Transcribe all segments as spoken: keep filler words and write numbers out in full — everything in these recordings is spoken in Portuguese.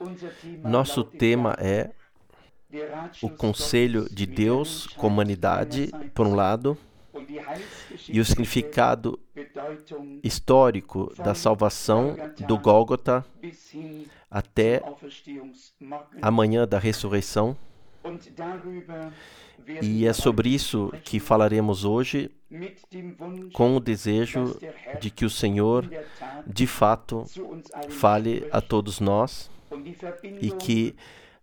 Nosso tema é o Conselho de Deus com a humanidade, por um lado, e o significado histórico da salvação do Gólgota até a manhã da ressurreição. E é sobre isso que falaremos hoje, com o desejo de que o Senhor, de fato, fale a todos nós e que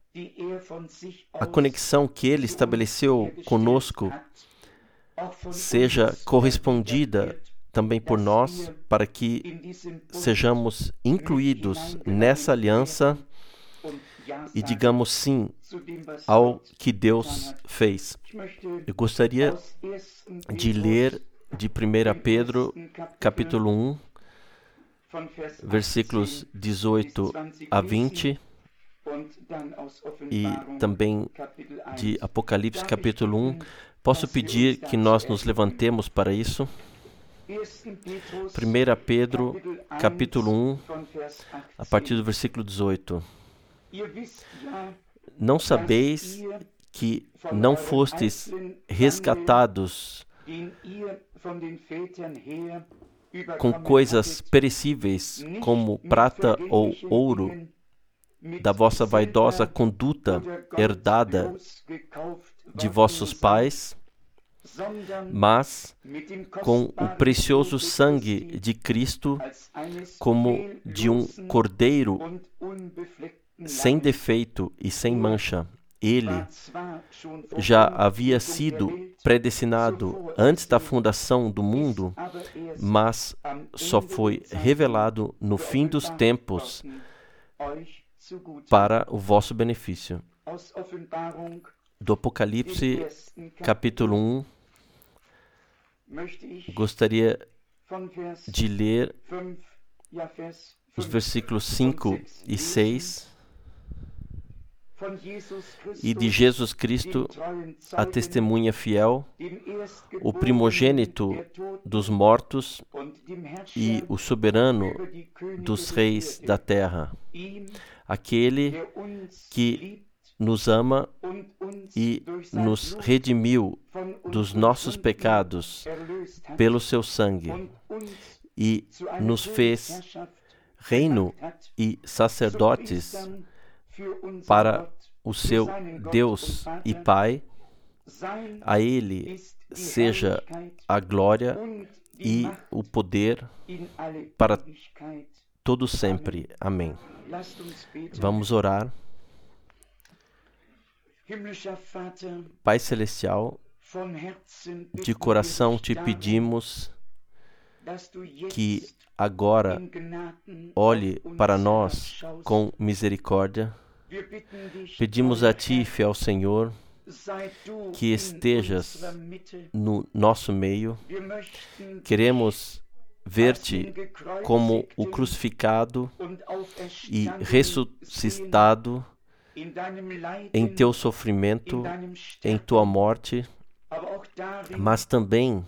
a conexão que Ele estabeleceu conosco seja correspondida também por nós, para que sejamos incluídos nessa aliança e digamos sim ao que Deus fez. Eu gostaria de ler de primeira Pedro, capítulo um, versículos dezoito a vinte, e também de Apocalipse, capítulo um. Posso pedir que nós nos levantemos para isso? primeira Pedro, capítulo um, a partir do versículo dezoito. Não sabeis que não fostes resgatados com coisas perecíveis, como prata ou ouro, da vossa vaidosa conduta herdada de vossos pais, mas com o precioso sangue de Cristo, como de um cordeiro sem defeito e sem mancha. Ele já havia sido predestinado antes da fundação do mundo, mas só foi revelado no fim dos tempos para o vosso benefício. Do Apocalipse, capítulo um, gostaria de ler os versículos cinco e seis. E de Jesus Cristo, a testemunha fiel, o primogênito dos mortos e o soberano dos reis da terra, aquele que nos ama e nos redimiu dos nossos pecados pelo seu sangue e nos fez reino e sacerdotes para o seu Deus e Pai. A Ele seja a glória e o poder para todo sempre. Amém. Vamos orar. Pai Celestial, de coração te pedimos que agora olhe para nós com misericórdia. Pedimos a Ti, fiel Senhor, que estejas no nosso meio. Queremos ver-te como o crucificado e ressuscitado em Teu sofrimento, em Tua morte, mas também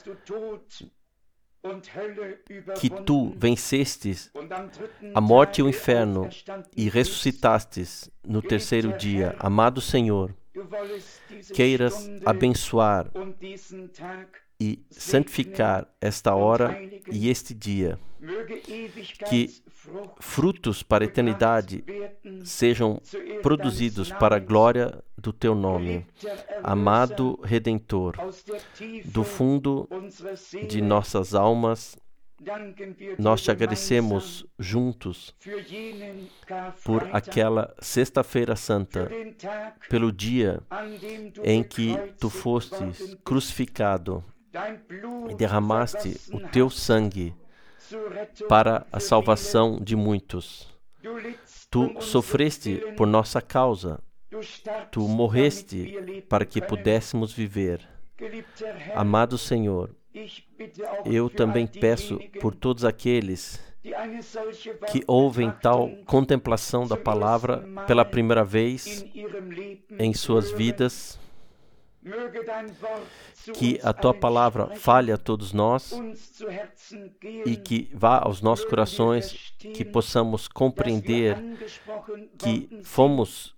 que Tu vencestes a morte e o inferno e ressuscitastes no terceiro dia. Amado Senhor, queiras abençoar e santificar esta hora e este dia, que frutos para a eternidade sejam produzidos para a glória do Teu nome. Amado Redentor, do fundo de nossas almas, nós te agradecemos juntos por aquela Sexta-feira Santa, pelo dia em que Tu fostes crucificado e derramaste o Teu sangue para a salvação de muitos. Tu sofreste por nossa causa. Tu morreste para que pudéssemos viver. Amado Senhor, eu também peço por todos aqueles que ouvem tal contemplação da palavra pela primeira vez em suas vidas, Que a Tua palavra fale a todos nós e que vá aos nossos corações, que possamos compreender que fomos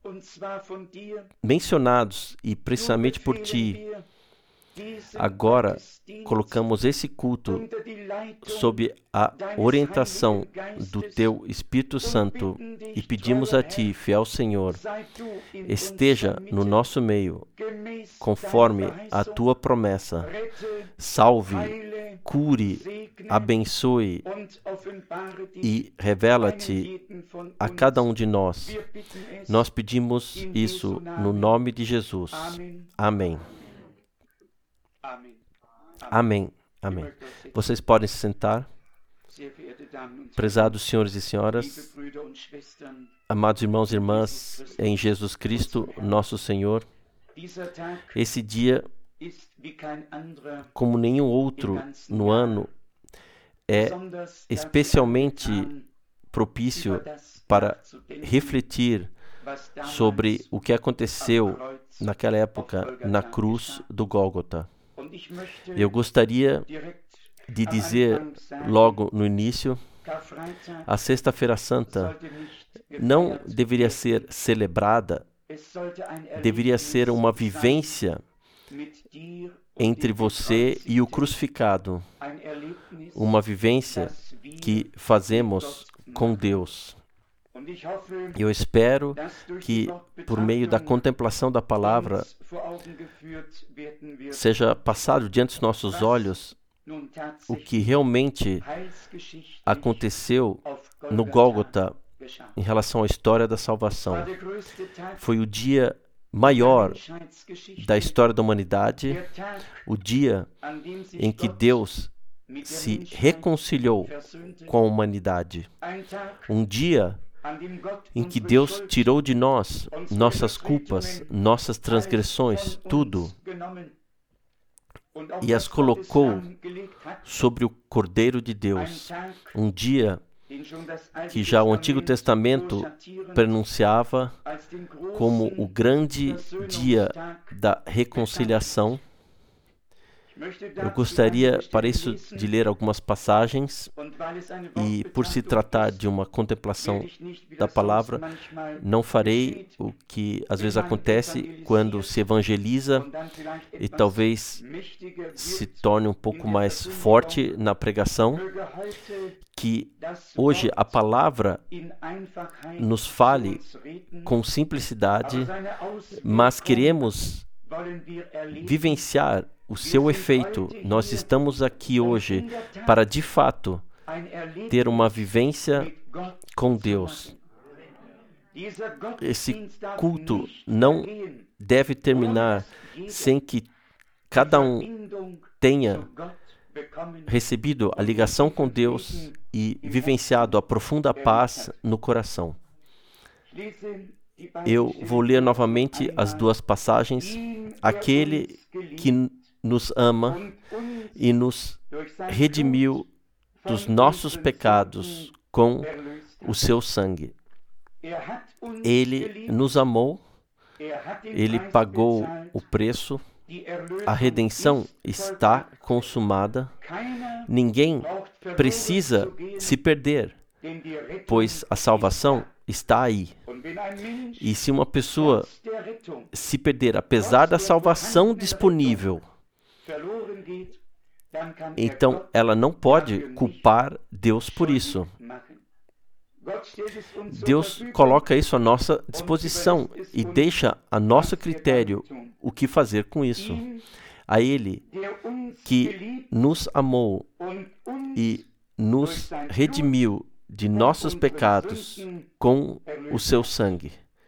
mencionados e precisamente por Ti. Agora colocamos esse culto sob a orientação do Teu Espírito Santo e pedimos a Ti, fiel Senhor, esteja no nosso meio, conforme a Tua promessa. Salve, cure, abençoe e revela-te a cada um de nós. Nós pedimos isso no nome de Jesus. Amém. Amém. Amém. Vocês podem se sentar. Prezados senhores e senhoras, amados irmãos e irmãs em Jesus Cristo, nosso Senhor, esse dia, como nenhum outro no ano, é especialmente propício para refletir sobre o que aconteceu naquela época na cruz do Gólgota. Eu gostaria de dizer logo no início, a Sexta-feira Santa não deveria ser celebrada, deveria ser uma vivência entre você e o crucificado, uma vivência que fazemos com Deus. Eu espero que, por meio da contemplação da palavra, seja passado diante dos nossos olhos o que realmente aconteceu no Gólgota em relação à história da salvação. Foi o dia maior da história da humanidade, o dia em que Deus se reconciliou com a humanidade. Um dia em que Deus tirou de nós nossas culpas, nossas transgressões, tudo, e as colocou sobre o Cordeiro de Deus. Um dia que já o Antigo Testamento pronunciava como o grande dia da reconciliação. Eu gostaria, para isso, de ler algumas passagens e, por se tratar de uma contemplação da palavra, não farei o que às vezes acontece quando se evangeliza e talvez se torne um pouco mais forte na pregação, que hoje a palavra nos fale com simplicidade, mas queremos vivenciar o seu efeito. Nós estamos aqui hoje para, de fato, ter uma vivência com Deus. Esse culto não deve terminar sem que cada um tenha recebido a ligação com Deus e vivenciado a profunda paz no coração. Eu vou ler novamente as duas passagens. Aquele que nos ama e nos redimiu dos nossos pecados com o seu sangue. Ele nos amou, ele pagou o preço, a redenção está consumada. Ninguém precisa se perder, pois a salvação está aí. E se uma pessoa se perder, apesar da salvação disponível, então ela não pode culpar Deus por isso. Deus coloca isso à nossa disposição e deixa a nosso critério o que fazer com isso. A Ele que nos amou e nos redimiu de nossos pecados com o seu sangue.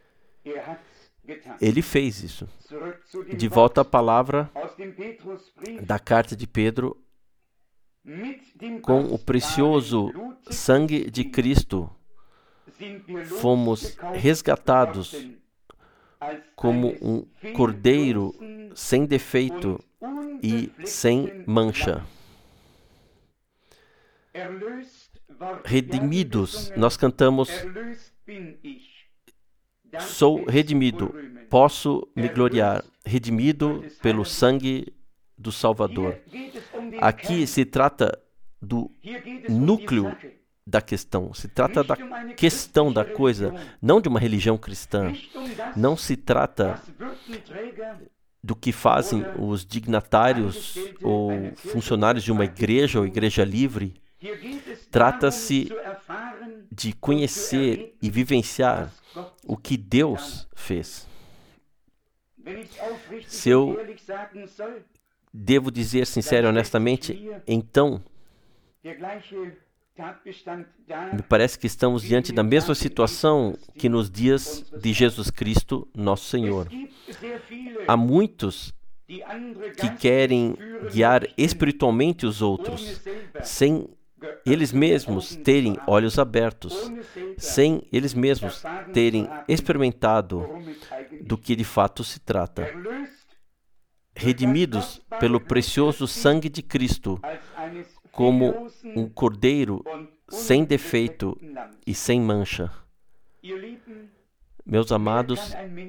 Ele fez isso. De volta à palavra da carta de Pedro, com o precioso sangue de Cristo, fomos resgatados como um cordeiro sem defeito e sem mancha. Redimidos, nós cantamos, sou redimido, posso me gloriar, redimido pelo sangue do Salvador. Aqui se trata do núcleo da questão, se trata da questão da coisa, não de uma religião cristã. Não se trata do que fazem os dignatários ou funcionários de uma igreja ou igreja livre. Trata-se de conhecer e vivenciar o que Deus fez. Se eu devo dizer sincero e honestamente, então, me parece que estamos diante da mesma situação que nos dias de Jesus Cristo, nosso Senhor. Há muitos que querem guiar espiritualmente os outros, sem eles mesmos terem olhos abertos, sem eles mesmos terem experimentado do que de fato se trata. Redimidos pelo precioso sangue de Cristo, como um cordeiro sem defeito e sem mancha. Meus amados,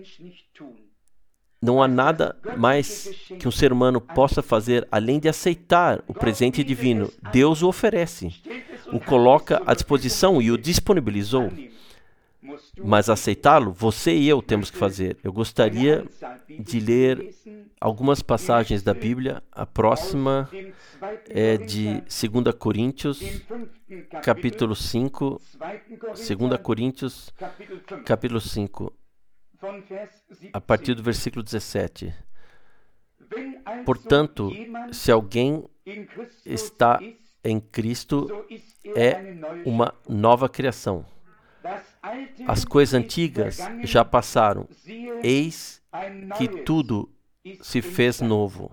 não há nada mais que um ser humano possa fazer além de aceitar o presente divino. Deus o oferece, o coloca à disposição e o disponibilizou. Mas aceitá-lo, você e eu temos que fazer. Eu gostaria de ler algumas passagens da Bíblia. A próxima é de segunda Coríntios, capítulo cinco. segunda Coríntios, capítulo cinco, a partir do versículo dezessete. Portanto, se alguém está em Cristo, é uma nova criação. As coisas antigas já passaram, eis que tudo se fez novo.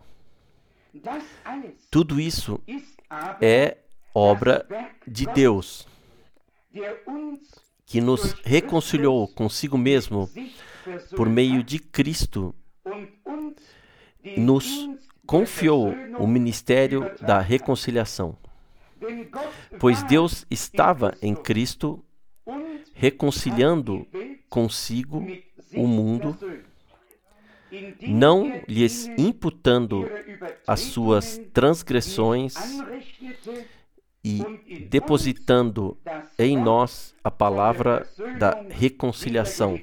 Tudo isso é obra de Deus, que nos reconciliou consigo mesmo por meio de Cristo, nos confiou o ministério da reconciliação. Pois Deus estava em Cristo, reconciliando consigo o mundo, não lhes imputando as suas transgressões e depositando em nós a palavra da reconciliação.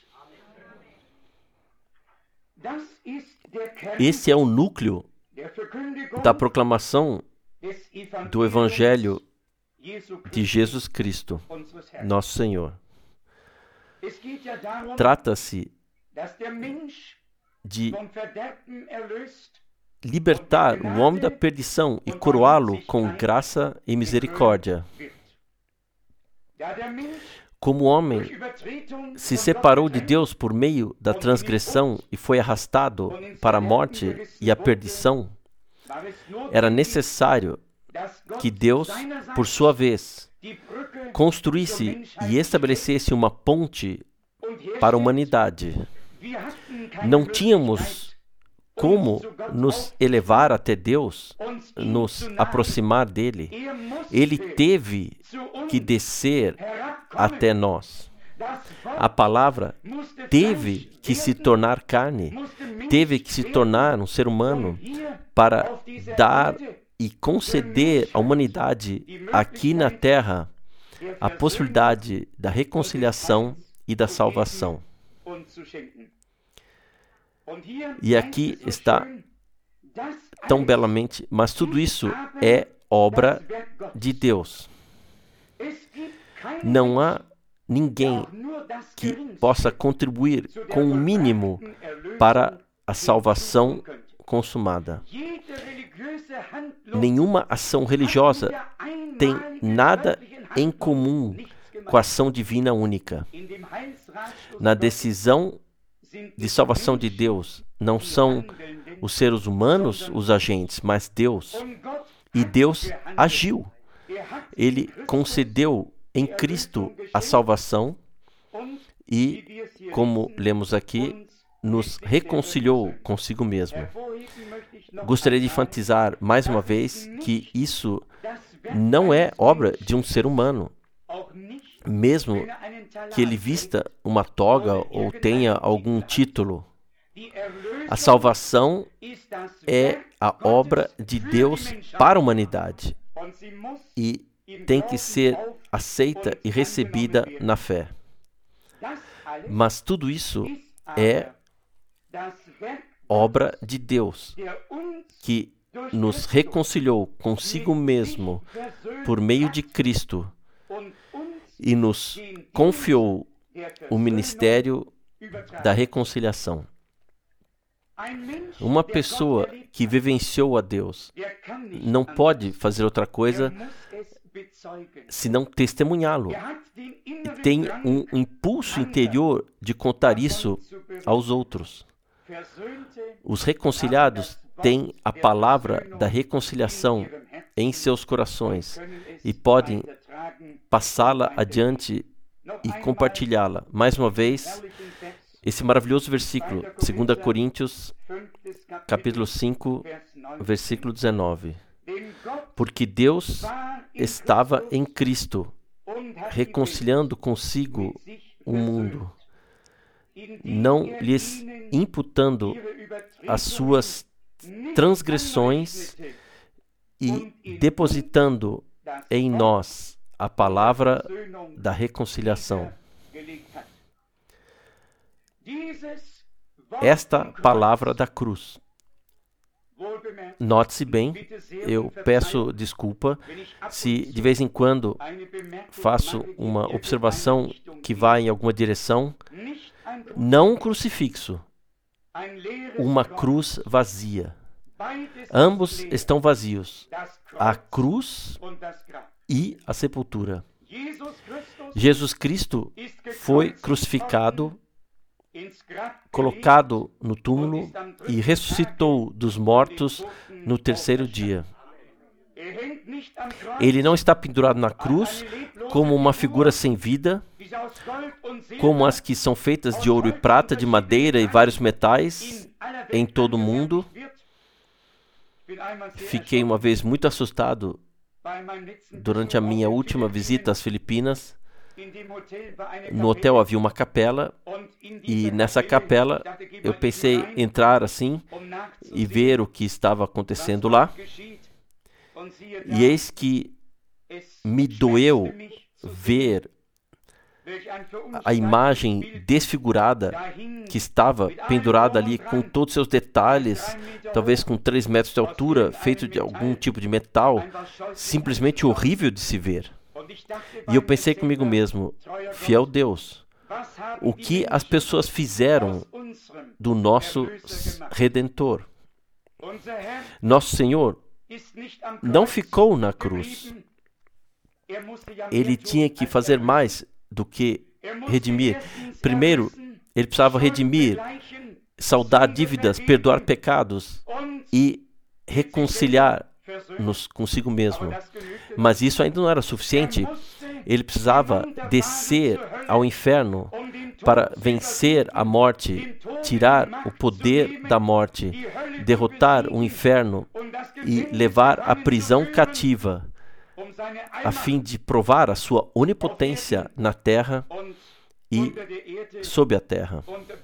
Esse é o núcleo da proclamação do Evangelho de Jesus Cristo, nosso Senhor. Trata-se de libertar o homem da perdição e coroá-lo com graça e misericórdia. Como o homem se separou de Deus por meio da transgressão e foi arrastado para a morte e a perdição, era necessário que Deus, por sua vez, construísse e estabelecesse uma ponte para a humanidade. Não tínhamos como nos elevar até Deus, nos aproximar dele. Ele teve que descer até nós. A palavra teve que se tornar carne, teve que se tornar um ser humano para dar e conceder à humanidade aqui na terra a possibilidade da reconciliação e da salvação. E aqui está tão belamente, mas tudo isso é obra de Deus. Não há ninguém que possa contribuir com o mínimo para a salvação consumada. Nenhuma ação religiosa tem nada em comum com a ação divina única. Na decisão de salvação de Deus, não são os seres humanos os agentes, mas Deus. E Deus agiu. Ele concedeu em Cristo a salvação e, como lemos aqui, nos reconciliou consigo mesmo. Gostaria de enfatizar mais uma vez que isso não é obra de um ser humano, mesmo que ele vista uma toga ou tenha algum título. A salvação é a obra de Deus para a humanidade e tem que ser aceita e recebida na fé. Mas tudo isso é obra de Deus, que nos reconciliou consigo mesmo por meio de Cristo e nos confiou o ministério da reconciliação. Uma pessoa que vivenciou a Deus não pode fazer outra coisa senão testemunhá-lo. Tem um impulso interior de contar isso aos outros. Os reconciliados têm a palavra da reconciliação em seus corações e podem passá-la adiante e compartilhá-la. Mais uma vez, esse maravilhoso versículo, dois Coríntios, capítulo cinco, versículo dezenove. Porque Deus estava em Cristo, reconciliando consigo o mundo, não lhes imputando as suas transgressões e depositando em nós a palavra da reconciliação. Esta palavra da cruz. Note-se bem, eu peço desculpa se de vez em quando faço uma observação que vai em alguma direção. Não um crucifixo, uma cruz vazia. Ambos estão vazios, a cruz e a sepultura. Jesus Cristo foi crucificado, colocado no túmulo e ressuscitou dos mortos no terceiro dia. Ele não está pendurado na cruz como uma figura sem vida, como as que são feitas de ouro e prata, de madeira e vários metais em todo o mundo. Fiquei uma vez muito assustado durante a minha última visita às Filipinas. No hotel havia uma capela e nessa capela eu pensei em entrar assim e ver o que estava acontecendo lá. E eis que me doeu ver a imagem desfigurada que estava pendurada ali com todos os seus detalhes, talvez com três metros de altura, feito de algum tipo de metal, simplesmente horrível de se ver. E eu pensei comigo mesmo, fiel Deus, o que as pessoas fizeram do nosso Redentor? Nosso Senhor não ficou na cruz. Ele tinha que fazer mais do que redimir. Primeiro, ele precisava redimir, saldar dívidas, perdoar pecados e reconciliar-nos consigo mesmo. Mas isso ainda não era suficiente. Ele precisava descer ao inferno para vencer a morte, tirar o poder da morte, derrotar o inferno e levar a prisão cativa, a fim de provar a sua onipotência na terra e sob a terra.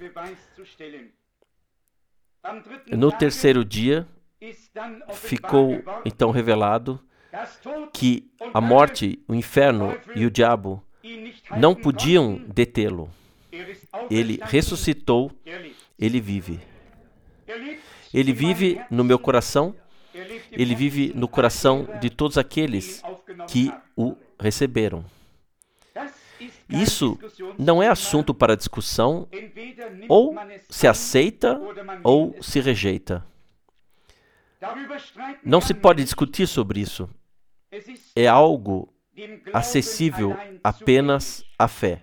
No terceiro dia, ficou então revelado que a morte, o inferno e o diabo não podiam detê-lo. Ele ressuscitou, ele vive. Ele vive no meu coração, ele vive no coração de todos aqueles que o receberam. Isso não é assunto para discussão, ou se aceita ou se rejeita. Não se pode discutir sobre isso. É algo acessível apenas à fé.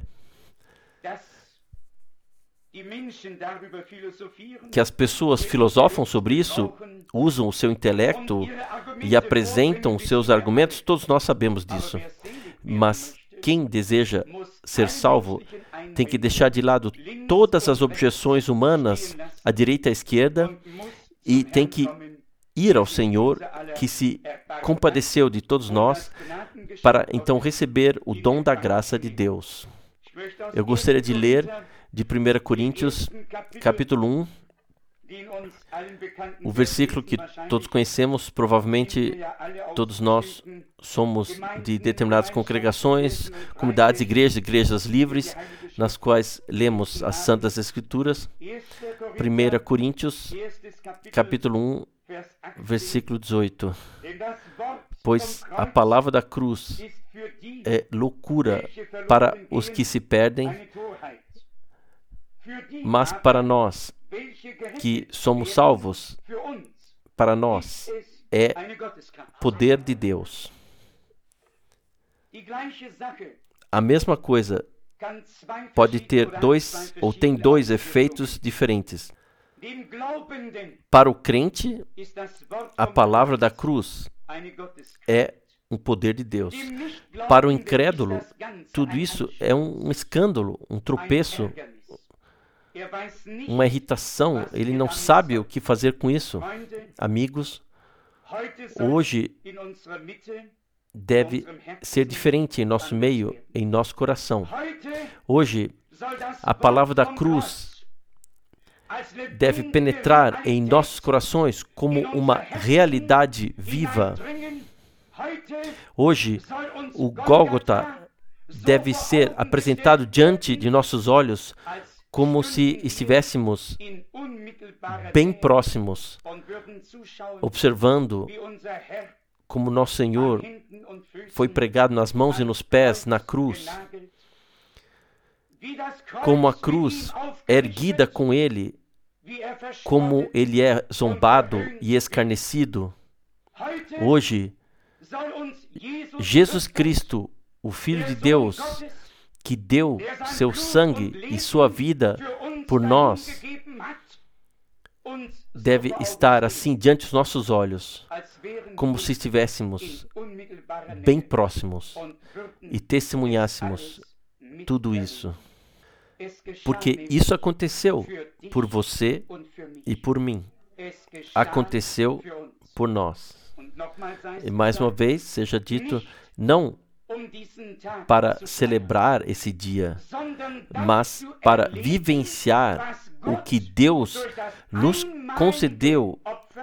Que as pessoas filosofam sobre isso, usam o seu intelecto e apresentam seus argumentos, todos nós sabemos disso. Mas quem deseja ser salvo tem que deixar de lado todas as objeções humanas à direita e à esquerda e tem que ir ao Senhor, que se compadeceu de todos nós, para então receber o dom da graça de Deus. Eu gostaria de ler de primeira Coríntios, capítulo um, o versículo que todos conhecemos. Provavelmente todos nós somos de determinadas congregações, comunidades, igrejas, igrejas livres, nas quais lemos as Santas Escrituras. primeira Coríntios, capítulo um, versículo dezoito. Pois a palavra da cruz é loucura para os que se perdem, mas para nós que somos salvos, para nós é poder de Deus. A mesma coisa pode ter dois, ou tem dois efeitos diferentes. Para o crente, a palavra da cruz é um poder de Deus. Para o incrédulo, tudo isso é um escândalo, um tropeço, uma irritação. Ele não sabe o que fazer com isso. Amigos, hoje deve ser diferente em nosso meio, em nosso coração. Hoje, a palavra da cruz deve penetrar em nossos corações como uma realidade viva. Hoje, o Gólgota deve ser apresentado diante de nossos olhos como se estivéssemos bem próximos, observando como nosso Senhor foi pregado nas mãos e nos pés na cruz, como a cruz é erguida com Ele, como Ele é zombado e escarnecido. Hoje, Jesus Cristo, o Filho de Deus, que deu seu sangue e sua vida por nós, deve estar assim diante dos nossos olhos, como se estivéssemos bem próximos e testemunhássemos tudo isso. Porque isso aconteceu por você e por mim. Aconteceu por nós. E mais uma vez, seja dito, não para celebrar esse dia, mas para vivenciar o que Deus nos concedeu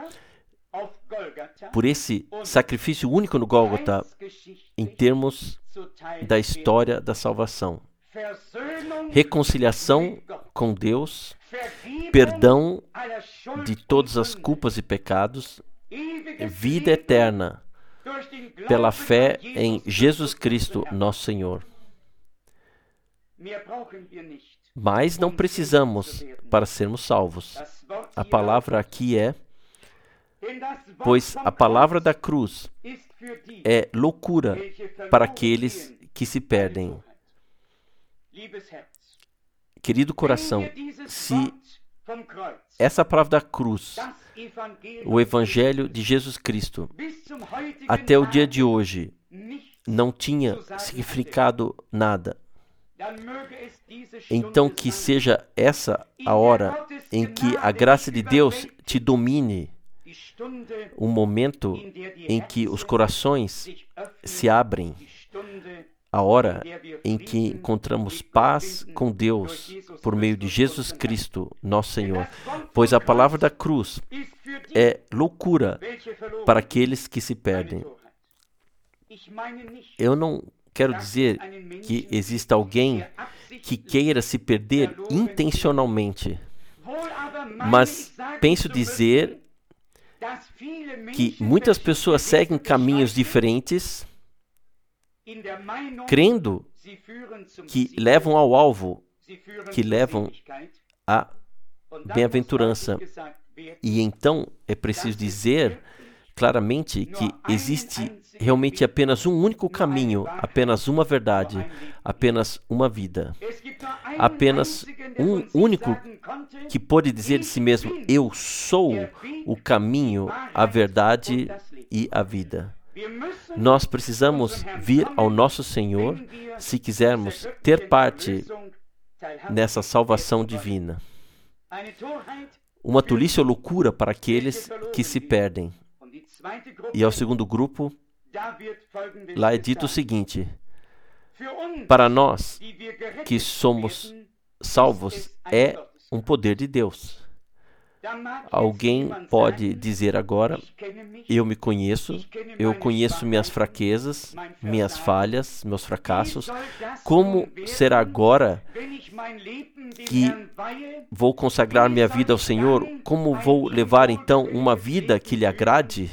por esse sacrifício único no Gólgota, em termos da história da salvação. Reconciliação com Deus, perdão de todas as culpas e pecados, vida eterna pela fé em Jesus Cristo, nosso Senhor. Mas não precisamos para sermos salvos. A palavra aqui é: pois a palavra da cruz é loucura para aqueles que se perdem. Querido coração, se essa palavra da cruz, o Evangelho de Jesus Cristo, até o dia de hoje, não tinha significado nada, então que seja essa a hora em que a graça de Deus te domine, um momento em que os corações se abrem, a hora em que encontramos paz com Deus por meio de Jesus Cristo, nosso Senhor. Pois a palavra da cruz é loucura para aqueles que se perdem. Eu não quero dizer que exista alguém que queira se perder intencionalmente, mas penso dizer que muitas pessoas seguem caminhos diferentes, crendo que levam ao alvo, que levam à bem-aventurança. E então é preciso dizer claramente que existe realmente apenas um único caminho, apenas uma verdade, apenas uma vida. Apenas um único que pode dizer de si mesmo: eu sou o caminho, a verdade e a vida. Nós precisamos vir ao nosso Senhor se quisermos ter parte nessa salvação divina. uma tolice ou loucura para aqueles que se perdem. E ao segundo grupo, lá é dito o seguinte: para nós que somos salvos, é um poder de Deus. Alguém pode dizer agora: eu me conheço, eu conheço minhas fraquezas, minhas falhas, meus fracassos. Como será agora que vou consagrar minha vida ao Senhor? Como vou levar então uma vida que lhe agrade?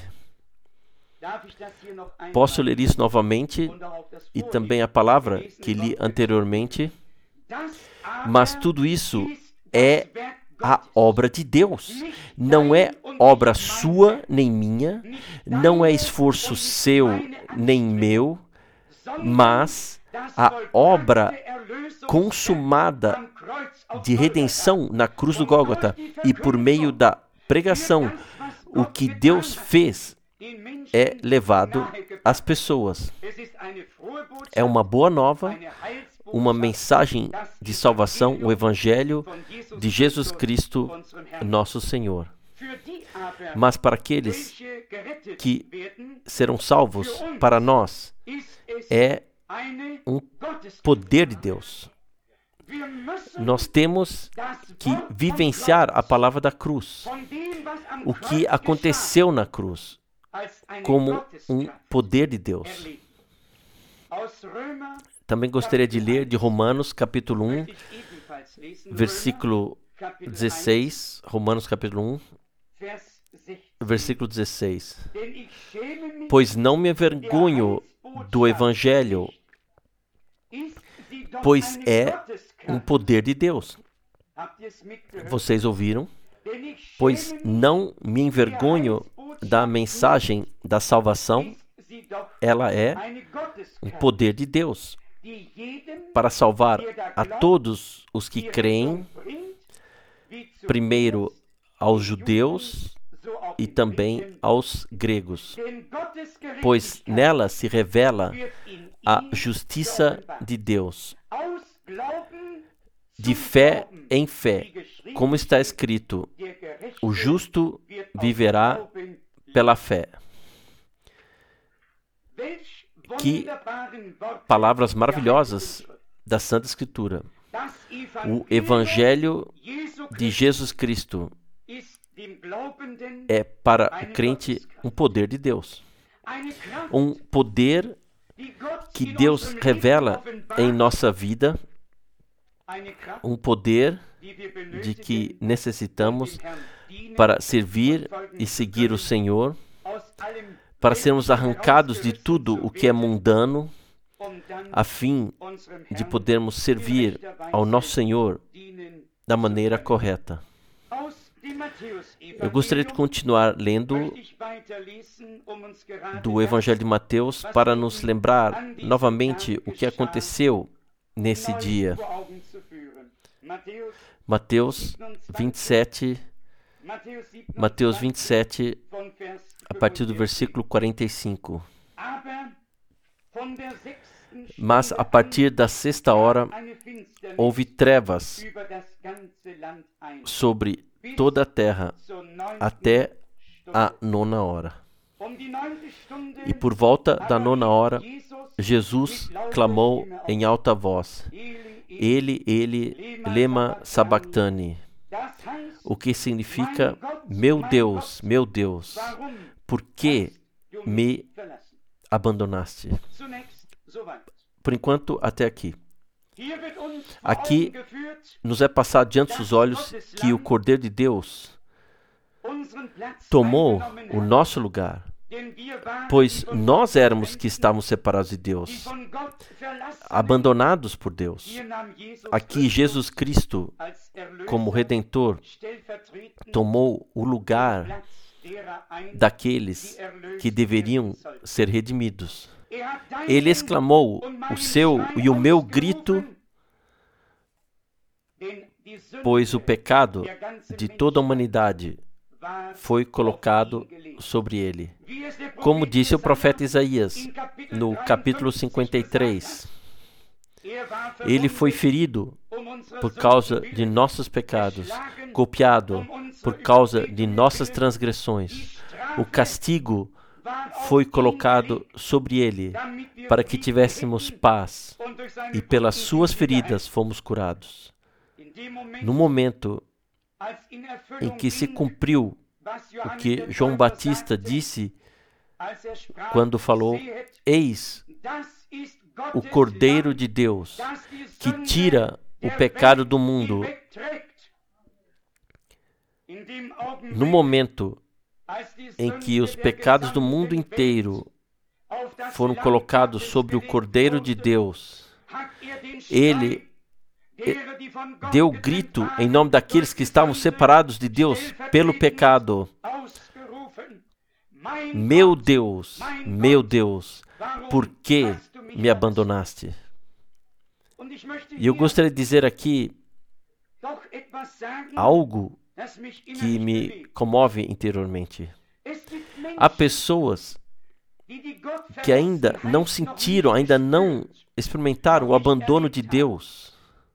Posso ler isso novamente e também a palavra que li anteriormente? Mas tudo isso é a obra de Deus. Não é obra sua nem minha, não é esforço seu nem meu, mas a obra consumada de redenção na cruz do Gólgota. E por meio da pregação, o que Deus fez é levado às pessoas. É uma boa nova, uma mensagem de salvação, o Evangelho de Jesus Cristo, nosso Senhor. Mas para aqueles que serão salvos, para nós, é um poder de Deus. Nós temos que vivenciar a palavra da cruz, o que aconteceu na cruz, como um poder de Deus. Também gostaria de ler de Romanos capítulo um, versículo dezesseis. Romanos capítulo um, versículo dezesseis. Pois não me envergonho do Evangelho, pois é um poder de Deus. Vocês ouviram? Pois não me envergonho da mensagem da salvação, ela é um poder de Deus para salvar a todos os que creem, primeiro aos judeus e também aos gregos, pois nela se revela a justiça de Deus, de fé em fé, como está escrito: o justo viverá pela fé. Que palavras maravilhosas da Santa Escritura. O Evangelho de Jesus Cristo é para o crente um poder de Deus. Um poder que Deus revela em nossa vida, um poder de que necessitamos para servir e seguir o Senhor, para sermos arrancados de tudo o que é mundano, a fim de podermos servir ao nosso Senhor da maneira correta. Eu gostaria de continuar lendo do Evangelho de Mateus para nos lembrar novamente o que aconteceu nesse dia. Mateus vinte e sete, Mateus vinte e sete, a partir do versículo quarenta e cinco. Mas a partir da sexta hora houve trevas sobre toda a terra até a nona hora. E por volta da nona hora, Jesus clamou em alta voz: Ele, ele, lema sabactani, o que significa: meu Deus, meu Deus, por que me abandonaste? Por enquanto, até aqui. Aqui nos é passado diante dos olhos que o Cordeiro de Deus tomou o nosso lugar, pois nós éramos que estávamos separados de Deus, abandonados por Deus. Aqui Jesus Cristo, como Redentor, tomou o lugar daqueles que deveriam ser redimidos. Ele exclamou o seu e o meu grito, pois o pecado de toda a humanidade foi colocado sobre ele. Como disse o profeta Isaías, no capítulo cinquenta e três, ele foi ferido por causa de nossos pecados, golpeado por causa de nossas transgressões. O castigo foi colocado sobre ele, para que tivéssemos paz, e pelas suas feridas fomos curados. No momento em que se cumpriu o que João Batista disse quando falou: eis o Cordeiro de Deus que tira o pecado do mundo. No momento em que os pecados do mundo inteiro foram colocados sobre o Cordeiro de Deus, ele deu grito em nome daqueles que estavam separados de Deus pelo pecado: meu Deus, meu Deus, por que me abandonaste? E eu gostaria de dizer aqui algo que me comove interiormente. Há pessoas que ainda não sentiram, ainda não experimentaram o abandono de Deus.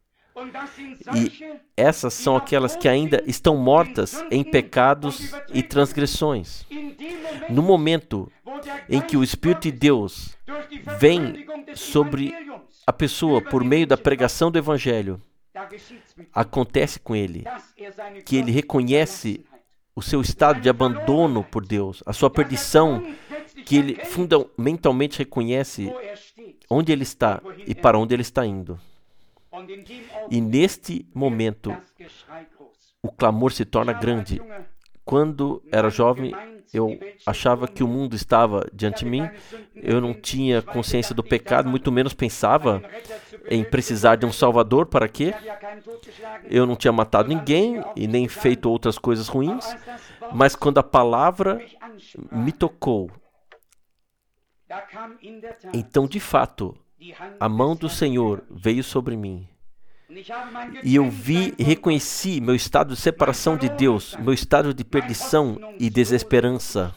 E essas são aquelas que ainda estão mortas em pecados e transgressões. No momento em que o Espírito de Deus vem sobre a pessoa por meio da pregação do Evangelho, acontece com ele que ele reconhece o seu estado de abandono por Deus, a sua perdição, que ele fundamentalmente reconhece onde ele está e para onde ele está indo. E neste momento, o clamor se torna grande. Quando era jovem, eu achava que o mundo estava diante de mim. Eu não tinha consciência do pecado, muito menos pensava em precisar de um Salvador. Para quê? Eu não tinha matado ninguém e nem feito outras coisas ruins. Mas quando a palavra me tocou, então, de fato, a mão do Senhor veio sobre mim. E eu vi e reconheci meu estado de separação de Deus, meu estado de perdição e desesperança.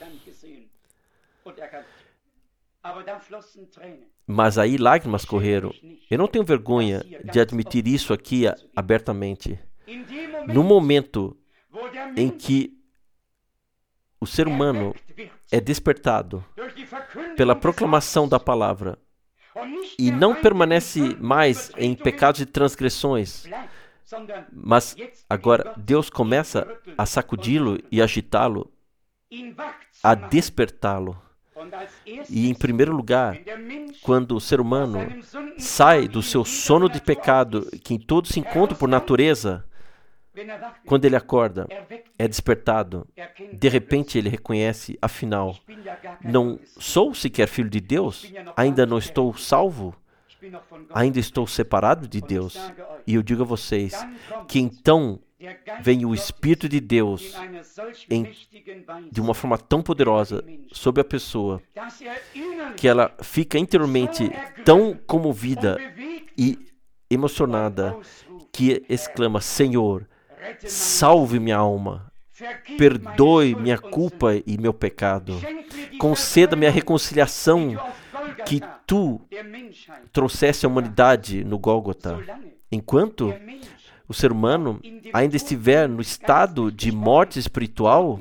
Mas aí lágrimas correram. Eu não tenho vergonha de admitir isso aqui abertamente. No momento em que o ser humano é despertado pela proclamação da palavra e não permanece mais em pecados e transgressões, mas agora Deus começa a sacudi-lo e agitá-lo, a despertá-lo. E, em primeiro lugar, quando o ser humano sai do seu sono de pecado, que em todo se encontra por natureza, quando ele acorda, é despertado, de repente ele reconhece, afinal, não sou sequer filho de Deus, ainda não estou salvo, ainda estou separado de Deus. E eu digo a vocês que então vem o Espírito de Deus em, de uma forma tão poderosa sobre a pessoa, que ela fica interiormente tão comovida e emocionada, que exclama: Senhor, salve minha alma, perdoe minha culpa e meu pecado, conceda-me a reconciliação que tu trouxeste à humanidade no Gólgota. Enquanto o ser humano ainda estiver no estado de morte espiritual,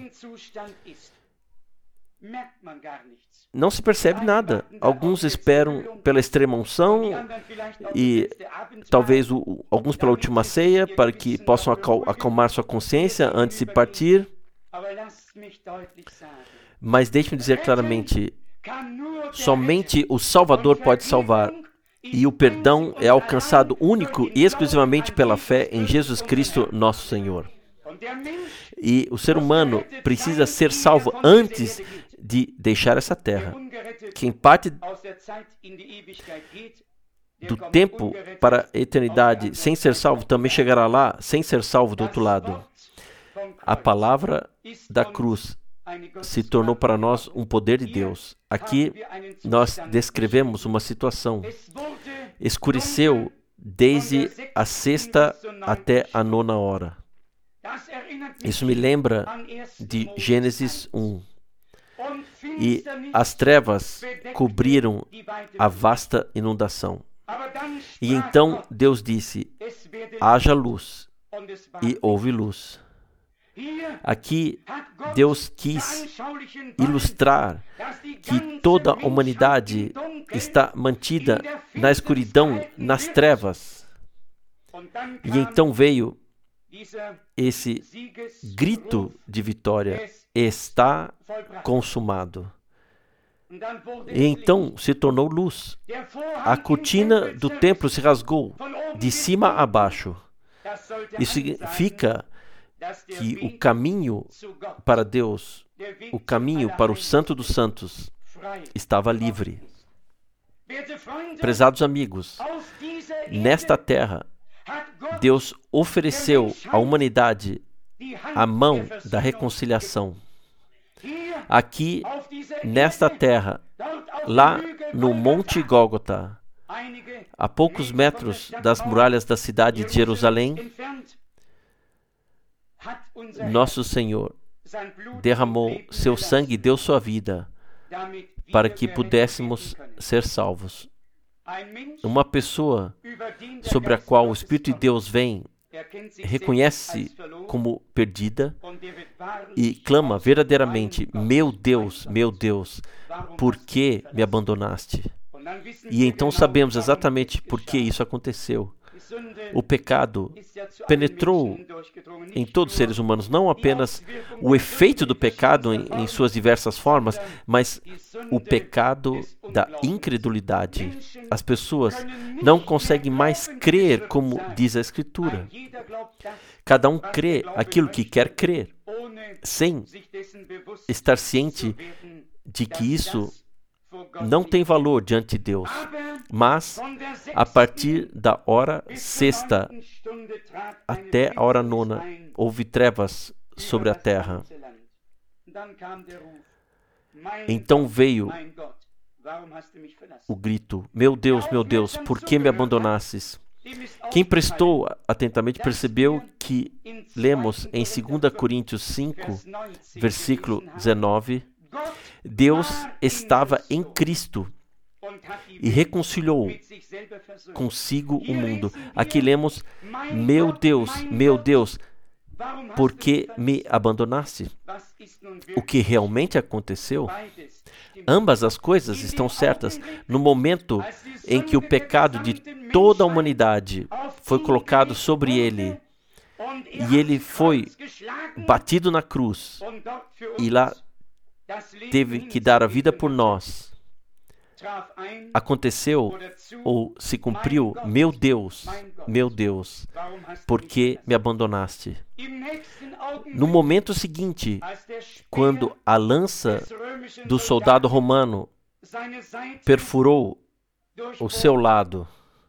não se percebe nada. Alguns esperam pela extrema unção e talvez o, alguns pela última ceia, para que possam acal- acalmar sua consciência antes de partir. Mas deixe-me dizer claramente, somente o Salvador pode salvar. E o perdão é alcançado único e exclusivamente pela fé em Jesus Cristo, nosso Senhor. E o ser humano precisa ser salvo antes de deixar essa terra. Quem parte do tempo para a eternidade sem ser salvo também chegará lá sem ser salvo do outro lado. A palavra da cruz se tornou para nós um poder de Deus. Aqui nós descrevemos uma situação. Escureceu desde a sexta até a nona hora. Isso me lembra de Gênesis um. E as trevas cobriram a vasta inundação. E então Deus disse: haja luz, e houve luz. Aqui, Deus quis ilustrar que toda a humanidade está mantida na escuridão, nas trevas. E então veio esse grito de vitória: está consumado. E então se tornou luz. A cortina do templo se rasgou de cima a baixo. Isso significa que o caminho para Deus, o caminho para o Santo dos Santos, estava livre. Prezados amigos, nesta terra, Deus ofereceu à humanidade a mão da reconciliação. Aqui, nesta terra, lá no Monte Gólgota, a poucos metros das muralhas da cidade de Jerusalém, nosso Senhor derramou seu sangue e deu sua vida para que pudéssemos ser salvos. Uma pessoa sobre a qual o Espírito de Deus vem reconhece como perdida e clama verdadeiramente: meu Deus, meu Deus, por que me abandonaste? E então sabemos exatamente por que isso aconteceu. O pecado penetrou em todos os seres humanos, não apenas o efeito do pecado em, em suas diversas formas, mas o pecado da incredulidade. As pessoas não conseguem mais crer como diz a Escritura. Cada um crê aquilo que quer crer, sem estar ciente de que isso não tem valor diante de Deus. Mas, a partir da hora sexta até a hora nona, houve trevas sobre a terra. Então veio o grito: meu Deus, meu Deus, por que me abandonastes? Quem prestou atentamente percebeu que lemos em dois Coríntios cinco, versículo dezenove, Deus estava em Cristo e reconciliou consigo o mundo. Aqui lemos: meu Deus, meu Deus, por que me abandonaste? O que realmente aconteceu? Ambas as coisas estão certas. No momento em que o pecado de toda a humanidade foi colocado sobre ele, e ele foi batido na cruz, e lá teve que dar a vida por nós, aconteceu ou se cumpriu: meu Deus, meu Deus, por que me abandonaste? No momento seguinte, quando a lança do soldado romano perfurou o seu lado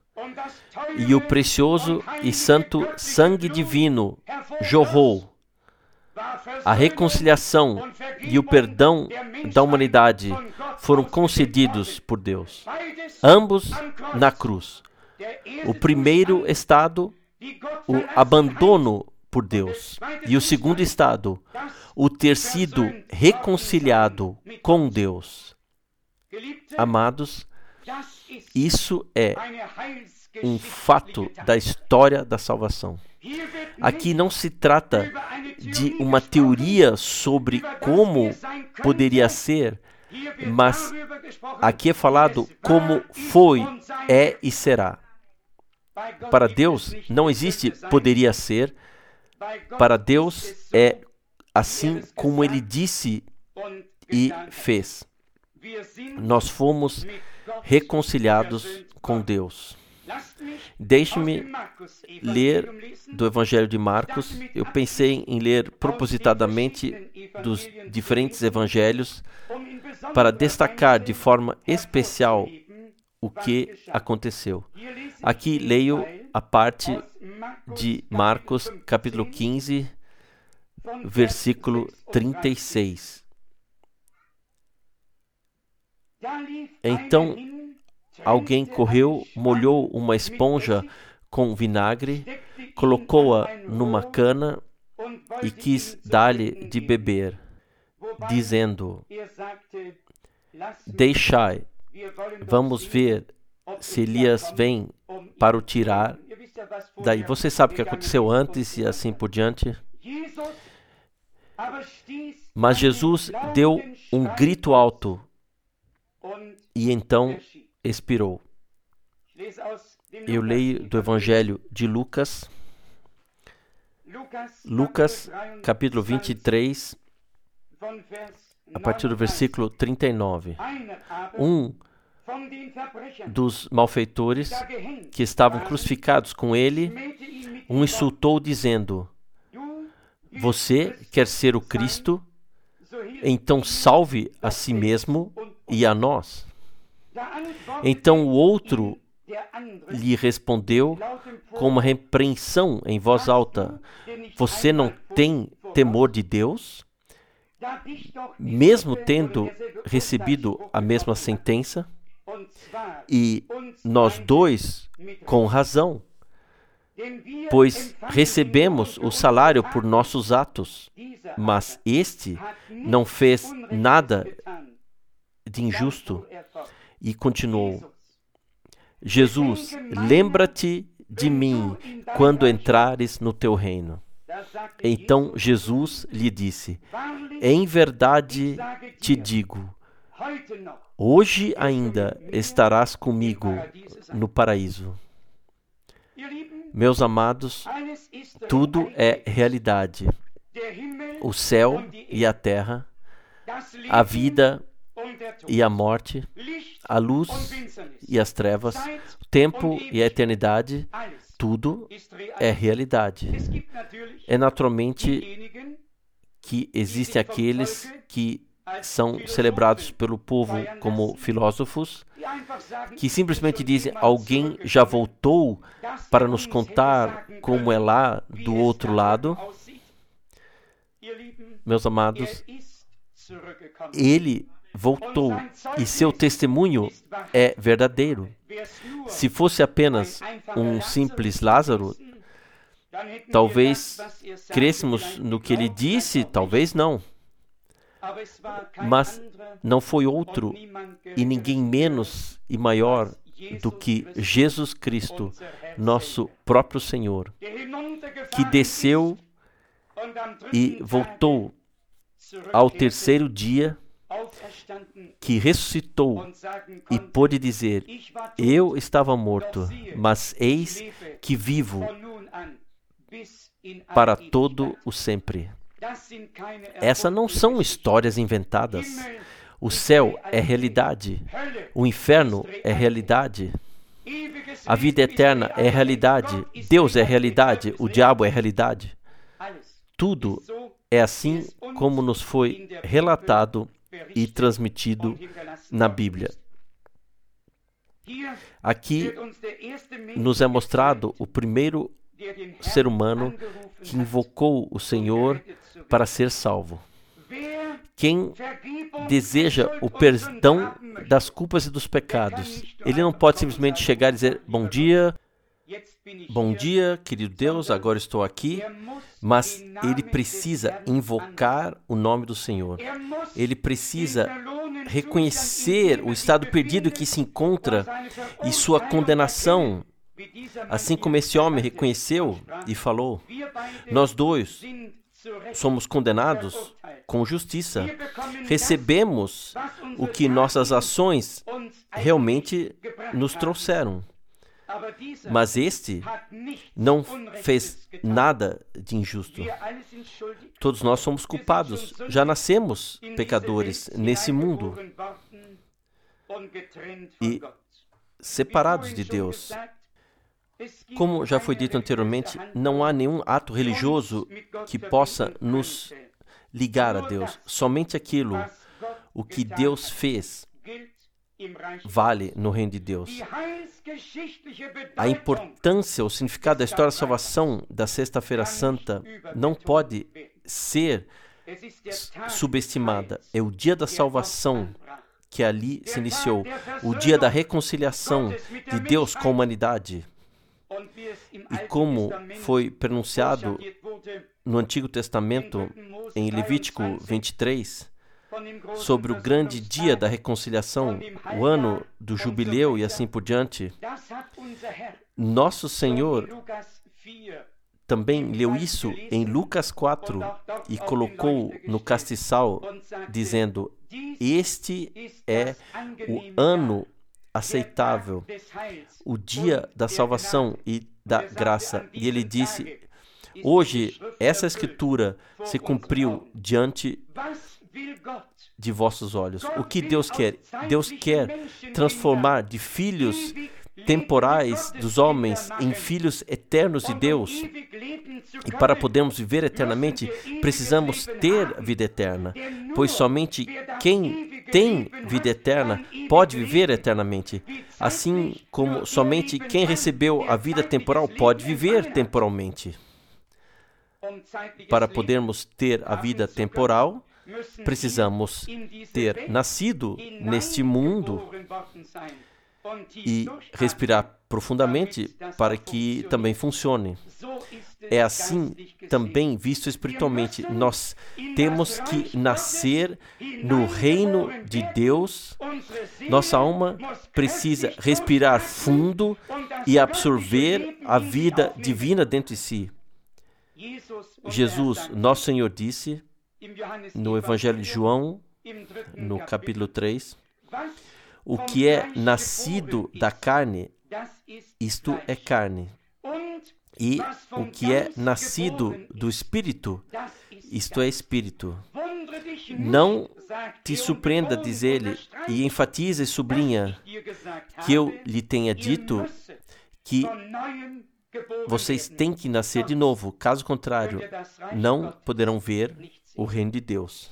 e o precioso e santo sangue divino jorrou, a reconciliação e o perdão da humanidade foram concedidos por Deus, ambos na cruz. O primeiro estado, o abandono por Deus, e o segundo estado, o ter sido reconciliado com Deus. Amados, isso é um fato da história da salvação. Aqui não se trata de uma teoria sobre como poderia ser, mas aqui é falado como foi, é e será. Para Deus não existe poderia ser. Para Deus é assim como Ele disse e fez. Nós fomos reconciliados com Deus. Deixe-me ler do Evangelho de Marcos. Eu pensei em ler propositadamente dos diferentes evangelhos para destacar de forma especial o que aconteceu. Aqui leio a parte de Marcos, capítulo quinze, versículo trinta e seis. Então alguém correu, molhou uma esponja com vinagre, colocou-a numa cana e quis dar-lhe de beber, dizendo: deixai, vamos ver se Elias vem para o tirar. Daí você sabe o que aconteceu antes e assim por diante. Mas Jesus deu um grito alto e então expirou. Eu leio do Evangelho de Lucas, Lucas, capítulo vinte e três, a partir do versículo trinta e nove. Um dos malfeitores que estavam crucificados com ele, um insultou dizendo: "Você quer ser o Cristo? Então salve a si mesmo e a nós." Então o outro lhe respondeu com uma repreensão em voz alta: "Você não tem temor de Deus? Mesmo tendo recebido a mesma sentença, e nós dois com razão, pois recebemos o salário por nossos atos, mas este não fez nada de injusto." E continuou: "Jesus, lembra-te de mim quando entrares no teu reino." Então Jesus lhe disse: "Em verdade te digo, hoje ainda estarás comigo no paraíso." Meus amados, tudo é realidade. O céu e a terra, a vida e a morte, a luz e as trevas, o tempo e a eternidade, tudo é realidade. É naturalmente que existem aqueles que são celebrados pelo povo como filósofos, que simplesmente dizem: alguém já voltou para nos contar como é lá do outro lado. Meus amados, ele voltou e seu testemunho é verdadeiro. Se fosse apenas um simples Lázaro, talvez crêssemos no que ele disse, talvez não. Mas não foi outro e ninguém menos e maior do que Jesus Cristo, nosso próprio Senhor, que desceu e voltou ao terceiro dia, que ressuscitou e pôde dizer: "Eu estava morto, mas eis que vivo para todo o sempre." Essas não são histórias inventadas. O céu é realidade. O inferno é realidade. A vida eterna é realidade. Deus é realidade. O diabo é realidade. Tudo é assim como nos foi relatado e transmitido na Bíblia. Aqui nos é mostrado o primeiro ser humano que invocou o Senhor para ser salvo. Quem deseja o perdão das culpas e dos pecados, ele não pode simplesmente chegar e dizer: "Bom dia, bom dia, querido Deus, agora estou aqui." Mas ele precisa invocar o nome do Senhor. Ele precisa reconhecer o estado perdido que se encontra e sua condenação, assim como esse homem reconheceu e falou: "Nós dois somos condenados com justiça. Recebemos o que nossas ações realmente nos trouxeram. Mas este não fez nada de injusto." Todos nós somos culpados. Já nascemos pecadores nesse mundo e separados de Deus. Como já foi dito anteriormente, não há nenhum ato religioso que possa nos ligar a Deus. Somente aquilo, o que Deus fez, vale no reino de Deus. A importância, o significado da história da salvação da Sexta-feira Santa não pode ser subestimada. É o dia da salvação que ali se iniciou, o dia da reconciliação de Deus com a humanidade. E como foi pronunciado no Antigo Testamento, em Levítico vinte e três, sobre o grande dia da reconciliação, o ano do jubileu e assim por diante, nosso Senhor também leu isso em Lucas quatro e colocou no castiçal, dizendo: este é o ano aceitável, o dia da salvação e da graça. E ele disse: hoje essa escritura se cumpriu diante de vossos olhos. O que Deus quer? Deus quer transformar de filhos temporais dos homens em filhos eternos de Deus. E para podermos viver eternamente, precisamos ter vida eterna, pois somente quem tem vida eterna pode viver eternamente, assim como somente quem recebeu a vida temporal pode viver temporalmente. Para podermos ter a vida temporal, precisamos ter nascido neste mundo e respirar profundamente para que também funcione. É assim também visto espiritualmente. Nós temos que nascer no reino de Deus. Nossa alma precisa respirar fundo e absorver a vida divina dentro de si. Jesus, nosso Senhor, disse no Evangelho de João, no capítulo três, o que é nascido da carne, isto é carne. E o que é nascido do Espírito, isto é Espírito. Não te surpreenda, diz ele, e enfatiza e sublinha que eu lhe tenha dito que vocês têm que nascer de novo. Caso contrário, não poderão ver o reino de Deus.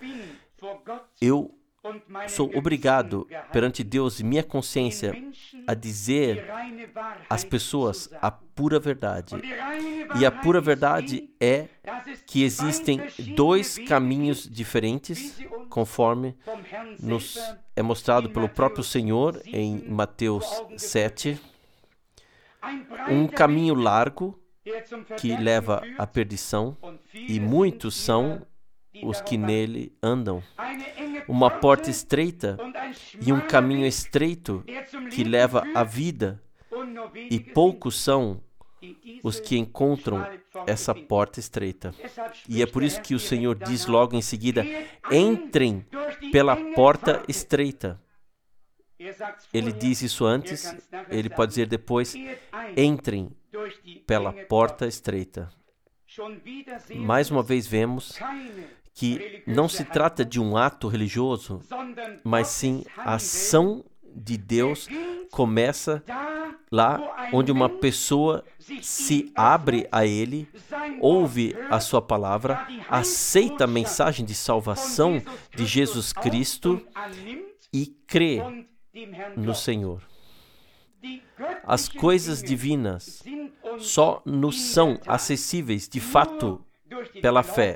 Eu sou obrigado perante Deus e minha consciência a dizer às pessoas a pura verdade. E a pura verdade é que existem dois caminhos diferentes, conforme nos é mostrado pelo próprio Senhor em Mateus sete. Um caminho largo que leva à perdição, e muitos são os que nele andam. Uma porta estreita e um caminho estreito que leva à vida, e poucos são os que encontram essa porta estreita. E é por isso que o Senhor diz logo em seguida: entrem pela porta estreita. Ele diz isso antes, ele pode dizer depois: entrem pela porta estreita. Mais uma vez vemos que não se trata de um ato religioso, mas sim a ação de Deus começa lá onde uma pessoa se abre a Ele, ouve a sua palavra, aceita a mensagem de salvação de Jesus Cristo e crê no Senhor. As coisas divinas só nos são acessíveis de fato pela fé.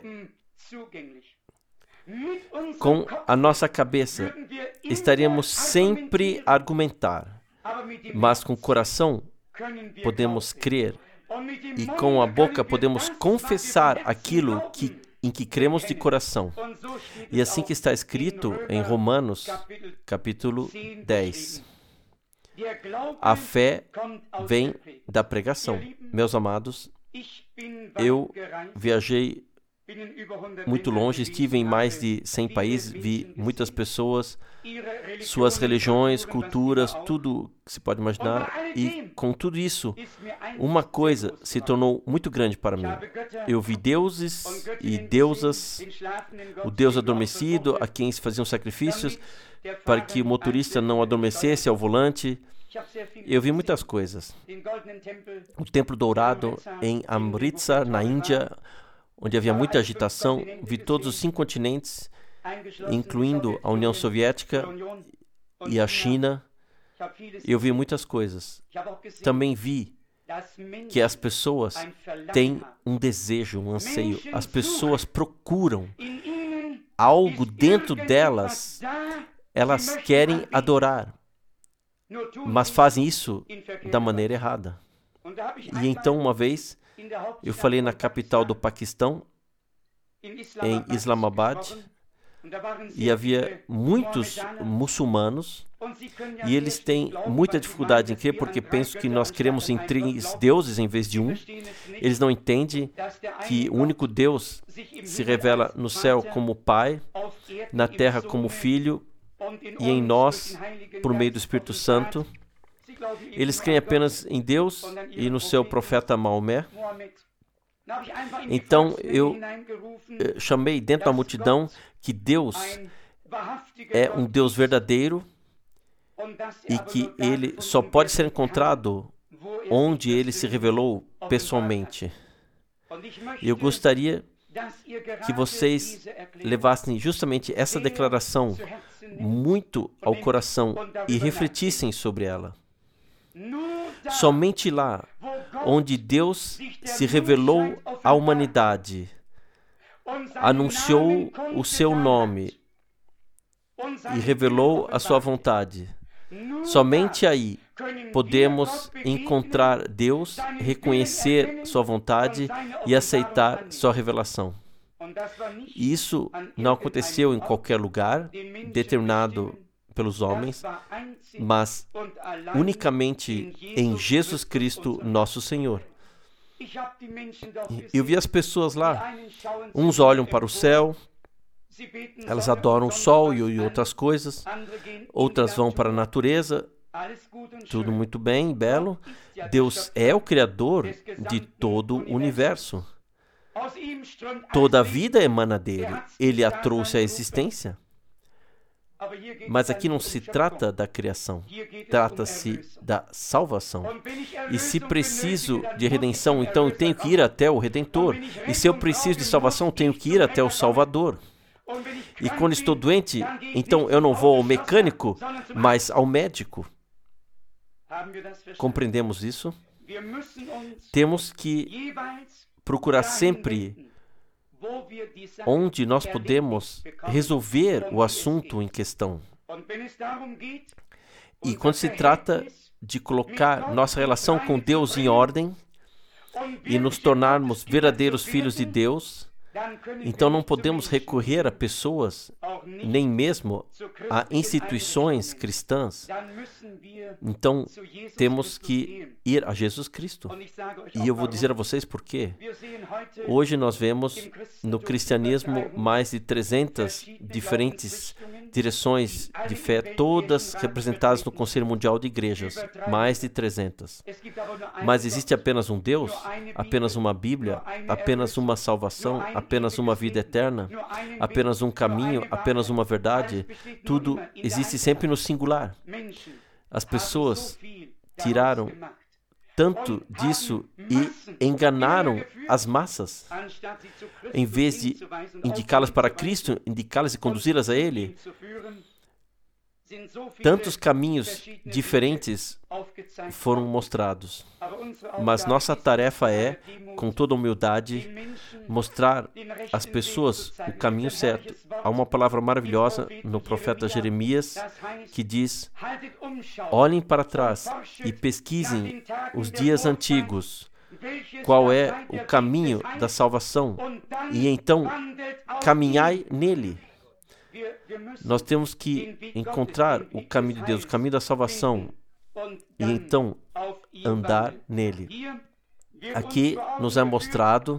Com a nossa cabeça estaríamos sempre a argumentar, mas com o coração podemos crer, e com a boca podemos confessar aquilo que, em que cremos de coração. E assim que está escrito em Romanos, capítulo dez. A fé vem da pregação. Meus amados, eu viajei muito longe, estive em mais de cem países, vi muitas pessoas, suas religiões, culturas, tudo que se pode imaginar, e com tudo isso, uma coisa se tornou muito grande para mim. Eu vi deuses e deusas, o Deus adormecido, a quem se faziam sacrifícios para que o motorista não adormecesse ao volante. Eu vi muitas coisas. O Templo Dourado em Amritsar, na Índia, onde havia muita agitação. Vi todos os cinco continentes, incluindo a União Soviética e a China. Eu vi muitas coisas. Também vi que as pessoas têm um desejo, um anseio. As pessoas procuram algo dentro delas. Elas querem adorar, mas fazem isso da maneira errada. E então, uma vez, eu falei na capital do Paquistão, em Islamabad, E havia muitos muçulmanos, e eles têm muita dificuldade em crer, porque pensam que nós cremos em três deuses em vez de um. Eles não entendem que o único Deus se revela no céu como Pai, na terra como Filho, e em nós, por meio do Espírito Santo. Eles creem apenas em Deus e no seu profeta Maomé. Então eu eh, chamei dentro da multidão que Deus é um Deus verdadeiro e que ele só pode ser encontrado onde ele se revelou pessoalmente. Eu gostaria que vocês levassem justamente essa declaração muito ao coração e refletissem sobre ela. Somente lá, onde Deus se revelou à humanidade, anunciou o seu nome e revelou a sua vontade, somente aí podemos encontrar Deus, reconhecer sua vontade e aceitar sua revelação. E isso não aconteceu em qualquer lugar determinado pelos homens, mas unicamente em Jesus Cristo, nosso Senhor. Eu vi as pessoas lá, uns olham para o céu, elas adoram o sol e outras coisas, outras vão para a natureza, tudo muito bem, belo. Deus é o Criador de todo o universo. Toda a vida emana dele, ele a trouxe à existência. Mas aqui não se trata da criação, trata-se da salvação. E se preciso de redenção, então eu tenho que ir até o Redentor. E se eu preciso de salvação, eu tenho que ir até o Salvador. E quando estou doente, então eu não vou ao mecânico, mas ao médico. Compreendemos isso? Temos que procurar sempre onde nós podemos resolver o assunto em questão. E quando se trata de colocar nossa relação com Deus em ordem e nos tornarmos verdadeiros filhos de Deus, então não podemos recorrer a pessoas, nem mesmo a instituições cristãs. Então temos que ir a Jesus Cristo. E eu vou dizer a vocês por quê. Hoje nós vemos no cristianismo mais de trezentas diferentes direções de fé, todas representadas no Conselho Mundial de Igrejas. Mais de trezentas. Mas existe apenas um Deus, apenas uma Bíblia, apenas uma salvação, apenas uma vida eterna, apenas um caminho, apenas uma verdade. Tudo existe sempre no singular. As pessoas tiraram tanto disso e enganaram as massas. Em vez de indicá-las para Cristo, indicá-las e conduzi-las a Ele, tantos caminhos diferentes foram mostrados. Mas nossa tarefa é, com toda humildade, mostrar às pessoas o caminho certo. Há uma palavra maravilhosa no profeta Jeremias que diz: olhem para trás e pesquisem os dias antigos, qual é o caminho da salvação, e então caminhai nele. Nós temos que encontrar o caminho de Deus, o caminho da salvação, e então andar nele. Aqui nos é mostrado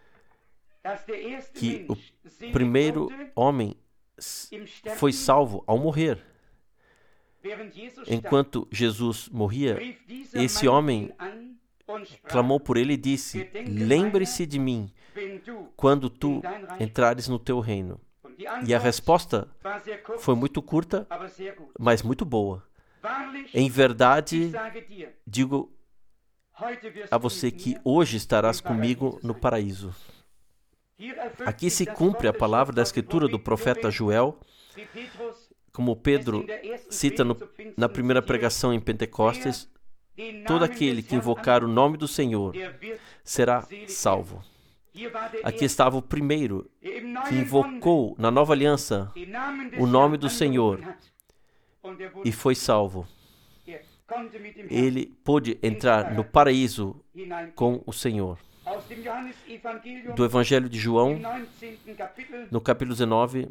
que o primeiro homem foi salvo ao morrer. Enquanto Jesus morria, esse homem clamou por ele e disse: lembre-se de mim quando tu entrares no teu reino. E a resposta foi muito curta, mas muito boa. Em verdade, digo a você que hoje estarás comigo no paraíso. Aqui se cumpre a palavra da Escritura do profeta Joel, como Pedro cita no, na primeira pregação em Pentecostes: todo aquele que invocar o nome do Senhor será salvo. Aqui estava o primeiro que invocou na nova aliança o nome do Senhor e foi salvo. Ele pôde entrar no paraíso com o Senhor. Do Evangelho de João, no capítulo dezenove,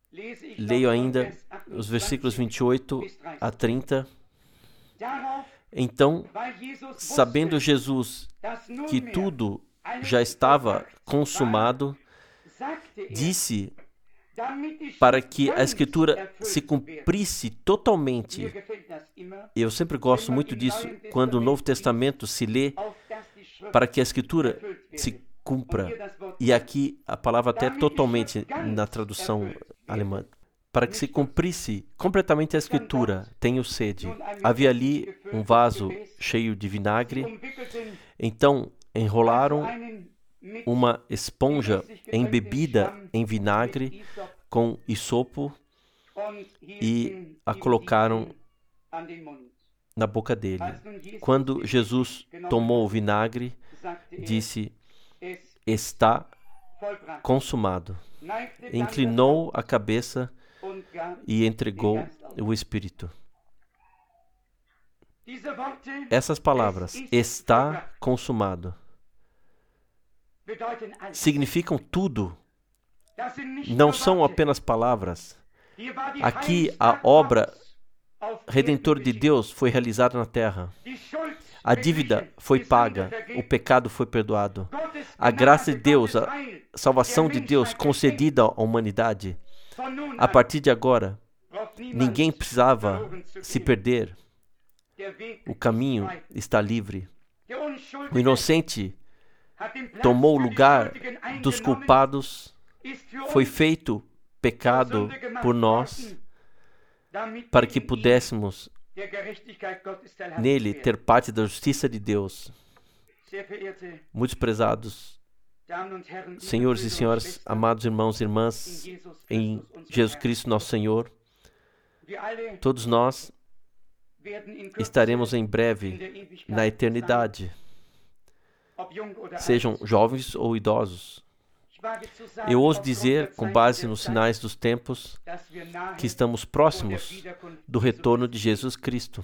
leio ainda os versículos vinte e oito a trinta. Então, sabendo Jesus que tudo já estava consumado, disse para que a Escritura se cumprisse totalmente. Eu sempre gosto muito disso, quando o Novo Testamento se lê, para que a Escritura se cumpra. E aqui a palavra até totalmente na tradução alemã. Para que se cumprisse completamente a Escritura, tenho sede. Havia ali um vaso cheio de vinagre. Então enrolaram uma esponja embebida em vinagre com hisopo e a colocaram na boca dele. Quando Jesus tomou o vinagre, disse: está consumado. Inclinou a cabeça e entregou o Espírito. Essas palavras, está consumado, significam tudo. Não são apenas palavras. Aqui a obra redentora de Deus foi realizada na terra. A dívida foi paga, o pecado foi perdoado. A graça de Deus, a salvação de Deus concedida à humanidade. A partir de agora, ninguém precisava se perder. O caminho está livre. O inocente tomou o lugar dos culpados, foi feito pecado por nós, para que pudéssemos nele ter parte da justiça de Deus. Muitos prezados senhores e senhoras, amados irmãos e irmãs, em Jesus Cristo nosso Senhor, todos nós estaremos em breve na eternidade, sejam jovens ou idosos. Eu ouso dizer, com base nos sinais dos tempos, que estamos próximos do retorno de Jesus Cristo.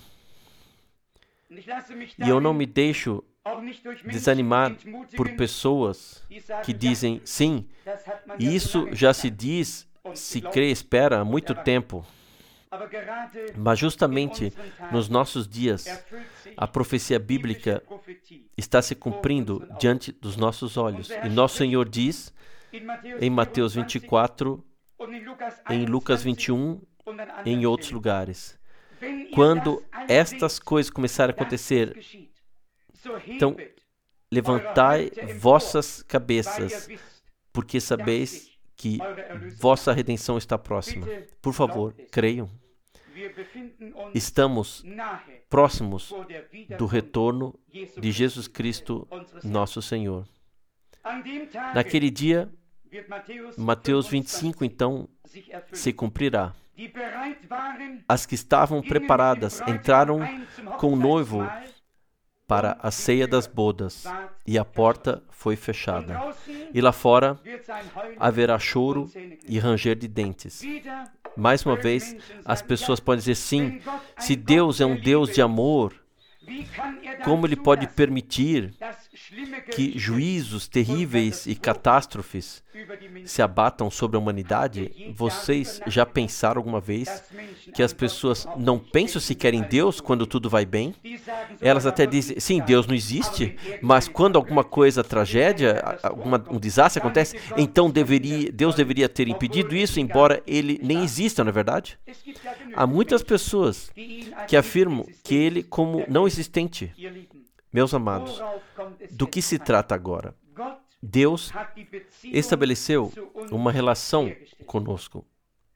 E eu não me deixo desanimar por pessoas que dizem, sim, isso já se diz, se crê, espera há muito tempo. Mas justamente nos nossos dias, a profecia bíblica está se cumprindo diante dos nossos olhos. E nosso Senhor diz, em Mateus vinte e quatro, em Lucas vinte e um, e em outros lugares, quando estas coisas começarem a acontecer, então levantai vossas cabeças, porque sabeis que vossa redenção está próxima. Por favor, creiam. Estamos próximos do retorno de Jesus Cristo, nosso Senhor. Naquele dia, Mateus vinte e cinco, então, se cumprirá. As que estavam preparadas entraram com o noivo para a ceia das bodas, e a porta foi fechada. E lá fora haverá choro e ranger de dentes. Mais uma vez, as pessoas podem dizer, sim, se Deus é um Deus de amor, como Ele pode permitir que juízos terríveis e catástrofes se abatam sobre a humanidade? Vocês já pensaram alguma vez que as pessoas não pensam sequer em Deus quando tudo vai bem? Elas até dizem, sim, Deus não existe, mas quando alguma coisa, tragédia, alguma, um desastre acontece, então deveria, Deus deveria ter impedido isso, embora Ele nem exista, não é verdade? Há muitas pessoas que afirmam que Ele como não existente. Meus amados, do que se trata agora? Deus estabeleceu uma relação conosco.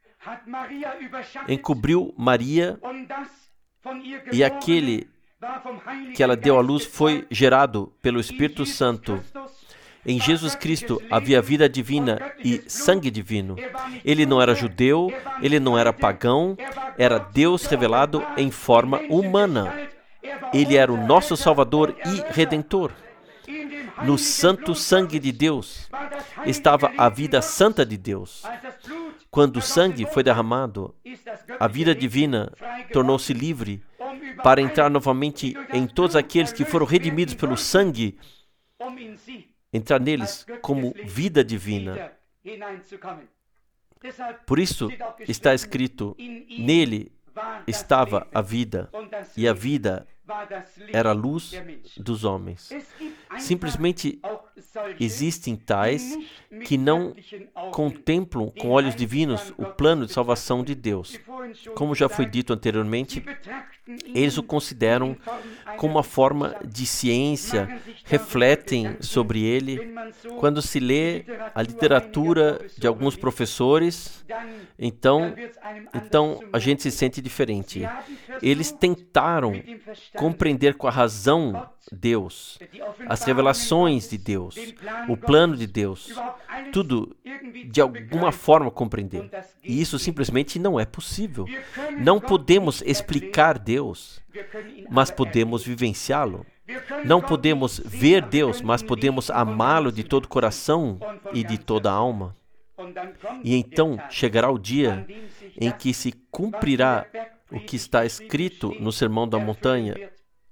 Encobriu Maria e aquele que ela deu à luz foi gerado pelo Espírito Santo. Em Jesus Cristo havia vida divina e sangue divino. Ele não era judeu, ele não era pagão, era Deus revelado em forma humana. Ele era o nosso Salvador e Redentor. No santo sangue de Deus estava a vida santa de Deus. Quando o sangue foi derramado, a vida divina tornou-se livre para entrar novamente em todos aqueles que foram redimidos pelo sangue, entrar neles como vida divina. Por isso está escrito, nele estava a vida, e a vida era a luz dos homens. Simplesmente existem tais que não contemplam com olhos divinos o plano de salvação de Deus. Como já foi dito anteriormente, eles o consideram como uma forma de ciência, refletem sobre ele. Quando se lê a literatura de alguns professores, então, então a gente se sente diferente. Eles tentaram compreender com a razão Deus, as revelações de Deus, o plano de Deus, tudo de alguma forma compreender. E isso simplesmente não é possível. Não podemos explicar Deus, mas podemos vivenciá-lo. Não podemos ver Deus, mas podemos amá-lo de todo o coração e de toda a alma. E então chegará o dia em que se cumprirá o que está escrito no Sermão da Montanha.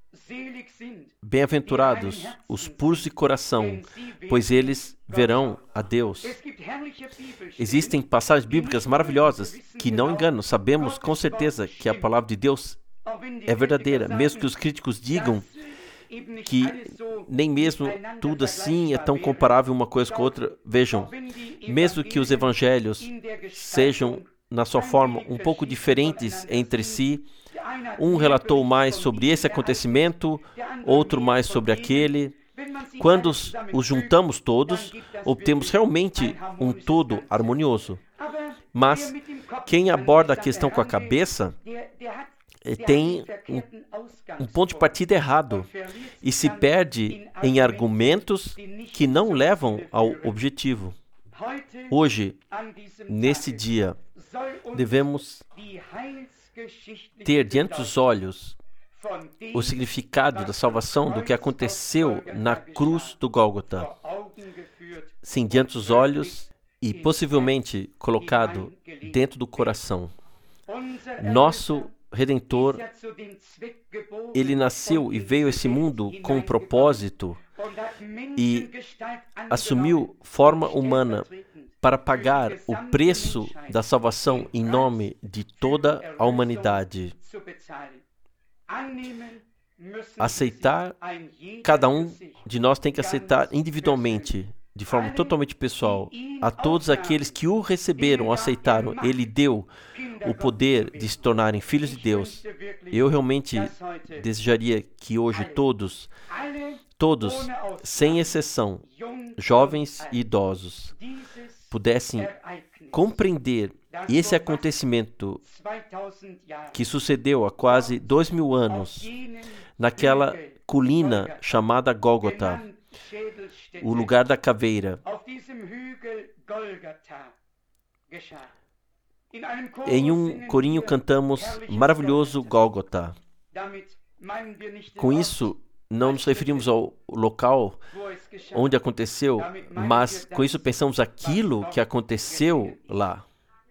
Bem-aventurados os puros de coração, pois eles verão a Deus. Existem passagens bíblicas maravilhosas que não enganam. Sabemos com certeza que a palavra de Deus é verdadeira, mesmo que os críticos digam que nem mesmo tudo assim é tão comparável uma coisa com a outra. Vejam, mesmo que os evangelhos sejam, na sua forma, um pouco diferentes entre si, um relatou mais sobre esse acontecimento, outro mais sobre aquele. Quando os, os juntamos todos, obtemos realmente um todo harmonioso. Mas quem aborda a questão com a cabeça tem um, um ponto de partida errado e se perde em argumentos que não levam ao objetivo. Hoje, nesse dia, devemos ter diante dos olhos o significado da salvação do que aconteceu na cruz do Gólgota. Sim, diante dos olhos e possivelmente colocado dentro do coração. Nosso Redentor, ele nasceu e veio a esse mundo com um propósito e assumiu forma humana para pagar o preço da salvação em nome de toda a humanidade. Aceitar, cada um de nós tem que aceitar individualmente, de forma totalmente pessoal. A todos aqueles que o receberam, aceitaram, ele deu o poder de se tornarem filhos de Deus. Eu realmente desejaria que hoje todos, todos, sem exceção, jovens e idosos, pudessem compreender esse acontecimento que sucedeu há quase dois mil anos, naquela colina chamada Gólgota, o lugar da caveira. Em um corinho cantamos maravilhoso Gólgota. Com isso, não nos referimos ao local onde aconteceu, mas com isso pensamos aquilo que aconteceu lá.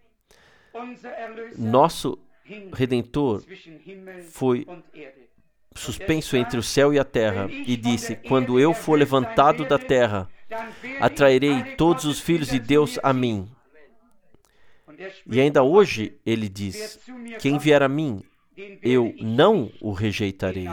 Nosso Redentor foi suspenso entre o céu e a terra e disse: quando eu for levantado da terra, atrairei todos os filhos de Deus a mim. E ainda hoje ele diz: quem vier a mim, eu não o rejeitarei.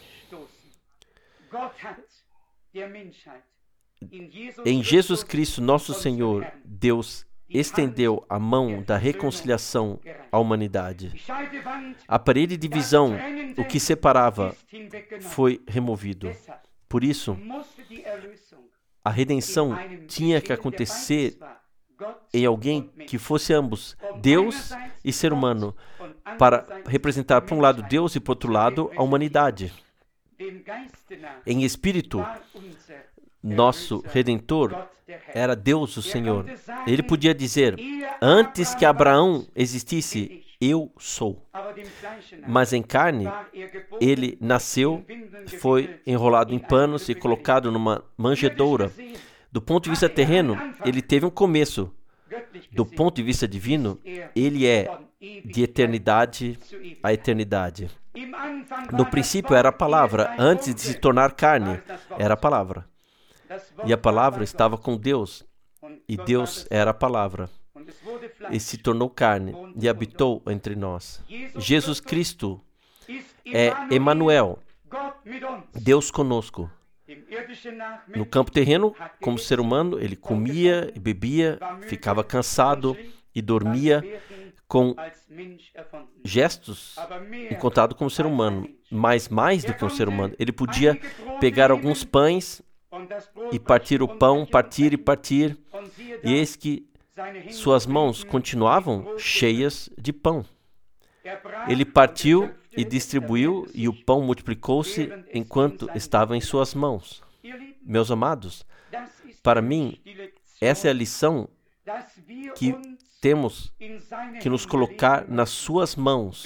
Em Jesus Cristo, nosso Senhor, Deus estendeu a mão da reconciliação à humanidade. A parede de divisão, o que separava, foi removido. Por isso, a redenção tinha que acontecer em alguém que fosse ambos, Deus e ser humano, para representar, por um lado, Deus e, por outro lado, a humanidade. Em espírito, nosso Redentor era Deus, o Senhor. Ele podia dizer: antes que Abraão existisse, eu sou. Mas em carne, ele nasceu, foi enrolado em panos e colocado numa manjedoura. Do ponto de vista terreno, ele teve um começo. Do ponto de vista divino, ele é de eternidade a eternidade. No princípio era a palavra, antes de se tornar carne, era a palavra. E a palavra estava com Deus, e Deus era a palavra. e se tornou carne e habitou entre nós. Jesus Cristo é Emanuel, Deus conosco. No campo terreno, como ser humano, ele comia e bebia, ficava cansado e dormia com gestos encontrado como ser humano, mas mais do que um ser humano. Ele podia pegar alguns pães e partir o pão, partir e partir, e eis que suas mãos continuavam cheias de pão. Ele partiu e distribuiu, e o pão multiplicou-se enquanto estava em suas mãos. Meus amados, para mim, essa é a lição que temos que nos colocar nas suas mãos.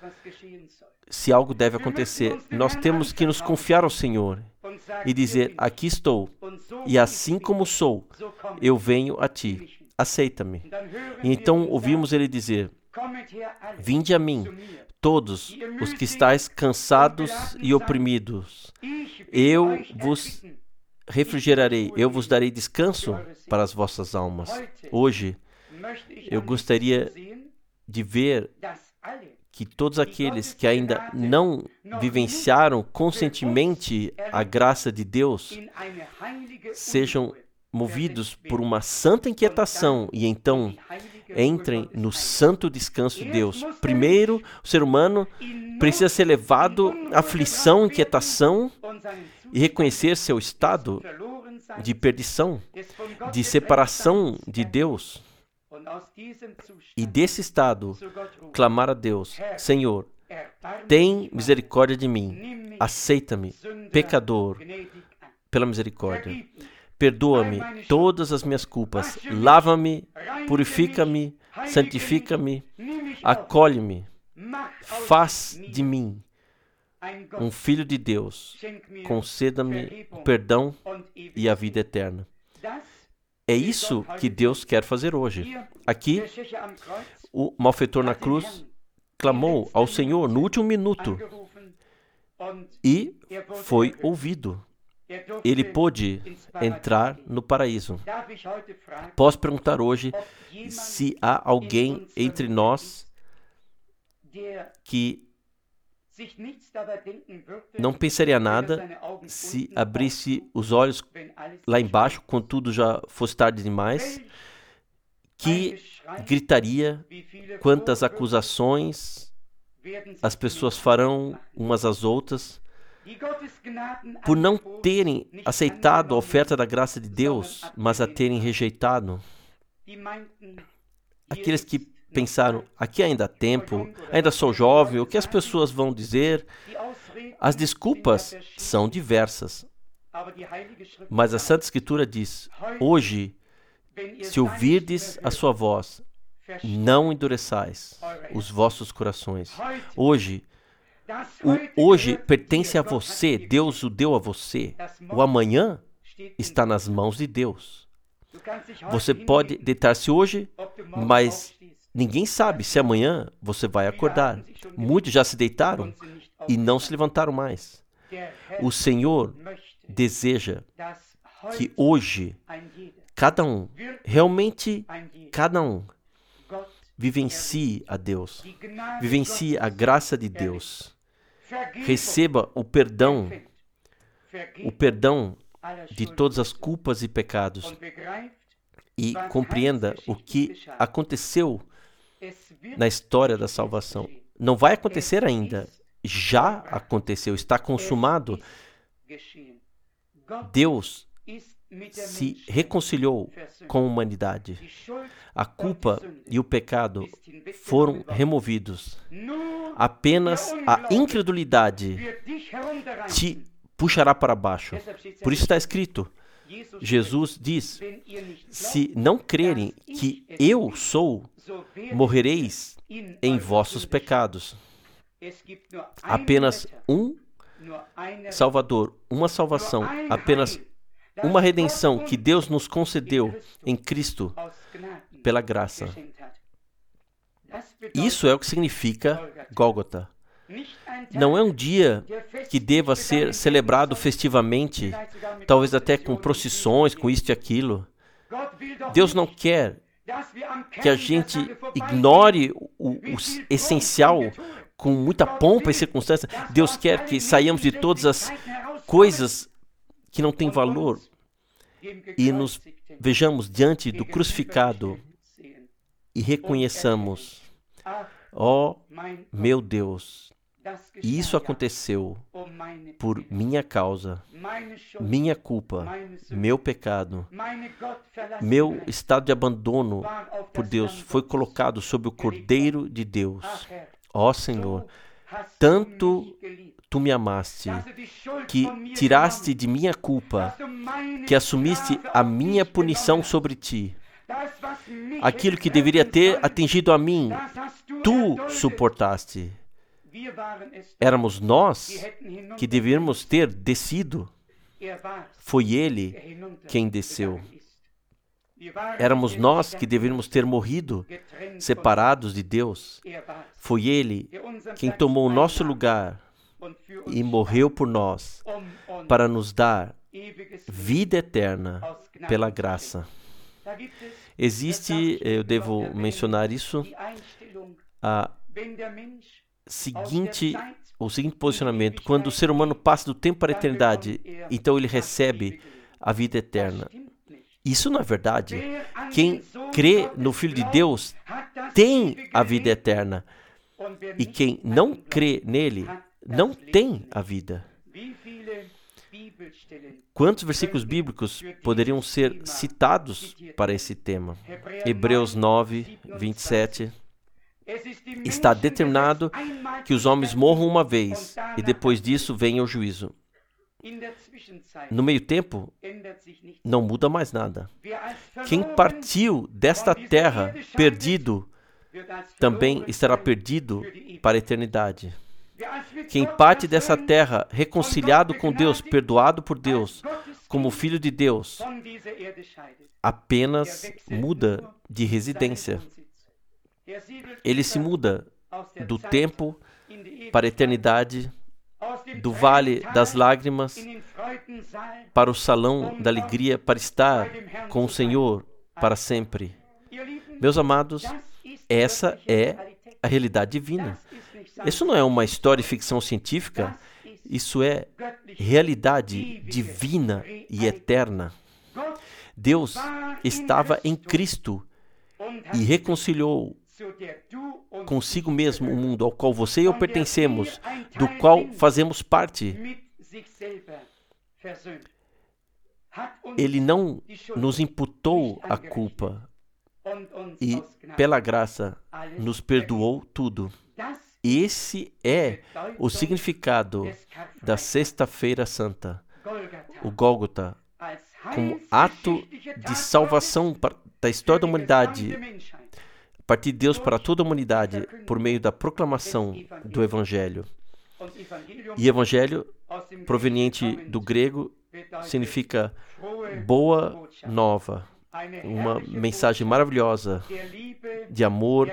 Se algo deve acontecer, nós temos que nos confiar ao Senhor e dizer: aqui estou, e assim como sou, eu venho a ti. Aceita-me. E então ouvimos ele dizer: vinde a mim, todos os que estáis cansados e oprimidos, eu vos refrigerarei, eu vos darei descanso para as vossas almas. Hoje, eu gostaria de ver que todos aqueles que ainda não vivenciaram conscientemente a graça de Deus sejam movidos por uma santa inquietação e então entrem no santo descanso de Deus. Primeiro, o ser humano precisa ser levado à aflição, inquietação e reconhecer seu estado de perdição, de separação de Deus. E desse estado, clamar a Deus: Senhor, tem misericórdia de mim, aceita-me, pecador, pela misericórdia. Perdoa-me todas as minhas culpas, lava-me, purifica-me, santifica-me, acolhe-me, faz de mim um filho de Deus, conceda-me o perdão e a vida eterna. É isso que Deus quer fazer hoje. Aqui, o malfeitor na cruz clamou ao Senhor no último minuto e foi ouvido. Ele pôde entrar no paraíso. Posso perguntar hoje se há alguém entre nós que não pensaria nada se abrisse os olhos lá embaixo, quando tudo já fosse tarde demais, que gritaria quantas acusações as pessoas farão umas às outras por não terem aceitado a oferta da graça de Deus, mas a terem rejeitado. Aqueles que pensaram: aqui ainda há tempo, ainda sou jovem, o que as pessoas vão dizer? As desculpas são diversas. Mas a Santa Escritura diz: hoje, se ouvirdes a sua voz, não endureçais os vossos corações. Hoje, o hoje pertence a você, Deus o deu a você. O amanhã está nas mãos de Deus. Você pode deitar-se hoje, mas ninguém sabe se amanhã você vai acordar. Muitos já se deitaram e não se levantaram mais. O Senhor deseja que hoje cada um, realmente cada um, vivencie a Deus, vivencie a graça de Deus, receba o perdão, o perdão de todas as culpas e pecados e compreenda o que aconteceu na história da salvação. Não vai acontecer ainda, já aconteceu, está consumado. Deus se reconciliou com a humanidade. A culpa e o pecado foram removidos. Apenas a incredulidade te puxará para baixo. Por isso está escrito, Jesus diz: se não crerem que eu sou, morrereis em vossos pecados. Apenas um Salvador, uma salvação, apenas uma redenção que Deus nos concedeu em Cristo pela graça. Isso é o que significa Gólgota. Não é um dia que deva ser celebrado festivamente, talvez até com procissões, com isto e aquilo. Deus não quer que a gente ignore o, o essencial com muita pompa e circunstância. Deus quer que saiamos de todas as coisas que não têm valor e nos vejamos diante do crucificado e reconheçamos: ó meu Deus, isso aconteceu por minha causa, minha culpa, meu pecado, meu estado de abandono por Deus foi colocado sobre o Cordeiro de Deus. Ó Senhor, tanto tu me amaste, que tiraste de minha culpa, que assumiste a minha punição sobre ti. Aquilo que deveria ter atingido a mim, tu suportaste. Éramos nós que deveríamos ter descido. Foi Ele quem desceu. Éramos nós que deveríamos ter morrido, separados de Deus. Foi Ele quem tomou o nosso lugar e morreu por nós, para nos dar vida eterna pela graça. Existe, eu devo mencionar isso, a seguinte, o seguinte posicionamento: quando o ser humano passa do tempo para a eternidade, então ele recebe a vida eterna. Isso não é verdade. Quem crê no Filho de Deus tem a vida eterna. E quem não crê nele não tem a vida. Quantos versículos bíblicos poderiam ser citados para esse tema? Hebreus nove, vinte e sete. Está determinado que os homens morram uma vez e depois disso venha o juízo. No meio tempo, não muda mais nada. Quem partiu desta terra perdido, também estará perdido para a eternidade. Quem parte dessa terra reconciliado com Deus, perdoado por Deus, como filho de Deus, apenas muda de residência. Ele se muda do tempo para a eternidade, do vale das lágrimas para o salão da alegria, para estar com o Senhor para sempre. Meus amados, essa é a realidade divina. Isso não é uma história de ficção científica, isso é realidade divina e eterna. Deus estava em Cristo e reconciliou consigo mesmo o mundo ao qual você e eu pertencemos, do qual fazemos parte. Ele não nos imputou a culpa e, pela graça, nos perdoou tudo. Esse é o significado da Sexta-feira Santa, o Gólgota, como ato de salvação da história da humanidade, a partir de Deus para toda a humanidade, por meio da proclamação do Evangelho. E Evangelho, proveniente do grego, significa boa nova, uma mensagem maravilhosa de amor,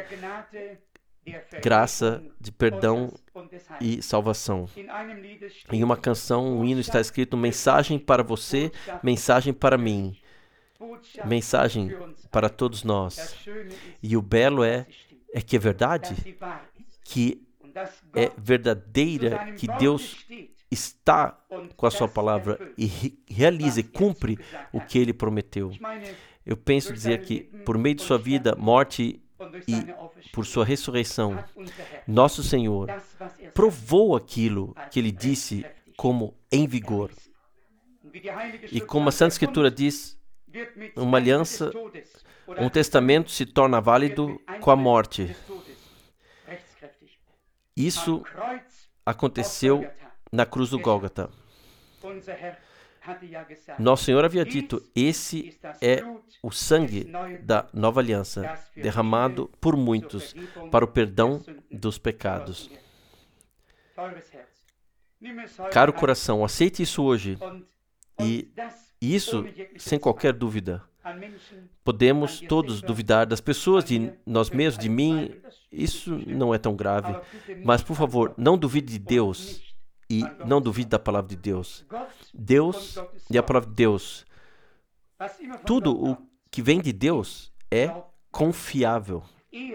graça, de perdão e salvação. Em uma canção, um hino está escrito: mensagem para você, mensagem para mim, mensagem para todos nós. E o belo é, é que é verdade, que é verdadeira, que Deus está com a sua palavra e re- realiza e cumpre o que Ele prometeu. Eu penso dizer que, por meio de sua vida, morte e por sua ressurreição, nosso Senhor provou aquilo que Ele disse como em vigor. E como a Santa Escritura diz, uma aliança, um testamento se torna válido com a morte. Isso aconteceu na cruz do Gólgota. Nosso Senhor havia dito: esse é o sangue da nova aliança, derramado por muitos para o perdão dos pecados. Caro coração, aceite isso hoje. E isso, sem qualquer dúvida. Podemos todos duvidar das pessoas, de nós mesmos, de mim. Isso não é tão grave. Mas, por favor, não duvide de Deus e não duvide da palavra de Deus. Deus e a palavra de Deus. Tudo o que vem de Deus é confiável.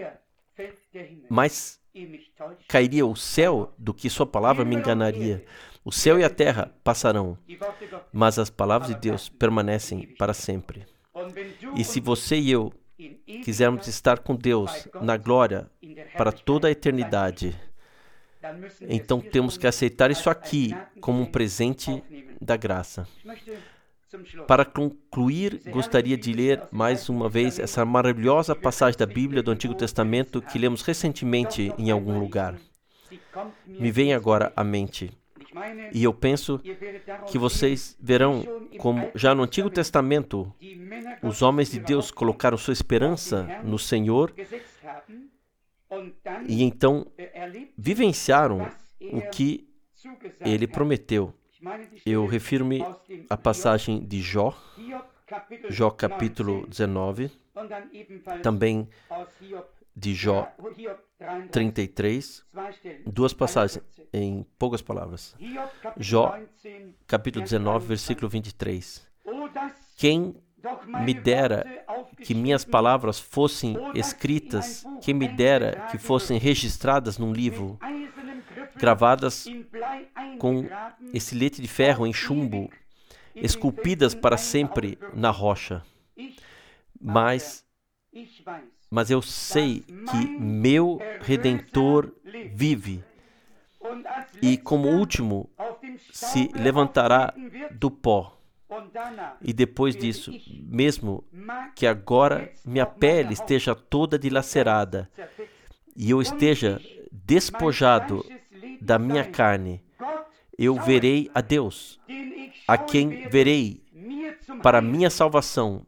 Mais cairia o céu do que sua palavra me enganaria. O céu e a terra passarão, mas as palavras de Deus permanecem para sempre. E se você e eu quisermos estar com Deus na glória para toda a eternidade, então temos que aceitar isso aqui como um presente da graça. Para concluir, gostaria de ler mais uma vez essa maravilhosa passagem da Bíblia do Antigo Testamento que lemos recentemente em algum lugar. Me vem agora à mente. E eu penso que vocês verão como já no Antigo Testamento os homens de Deus colocaram sua esperança no Senhor e então vivenciaram o que Ele prometeu. Eu refiro-me à passagem de Jó, Jó capítulo dezenove, também de Jó trinta e três, duas passagens em poucas palavras. Jó capítulo dezenove, versículo vinte e três. Quem me dera que minhas palavras fossem escritas, quem me dera que fossem registradas num livro, gravadas com estilete de ferro em chumbo, esculpidas para sempre na rocha. Mas, mas eu sei que meu Redentor vive e, como último, se levantará do pó. E depois disso, mesmo que agora minha pele esteja toda dilacerada e eu esteja despojado da minha carne, eu verei a Deus, a quem verei para minha salvação,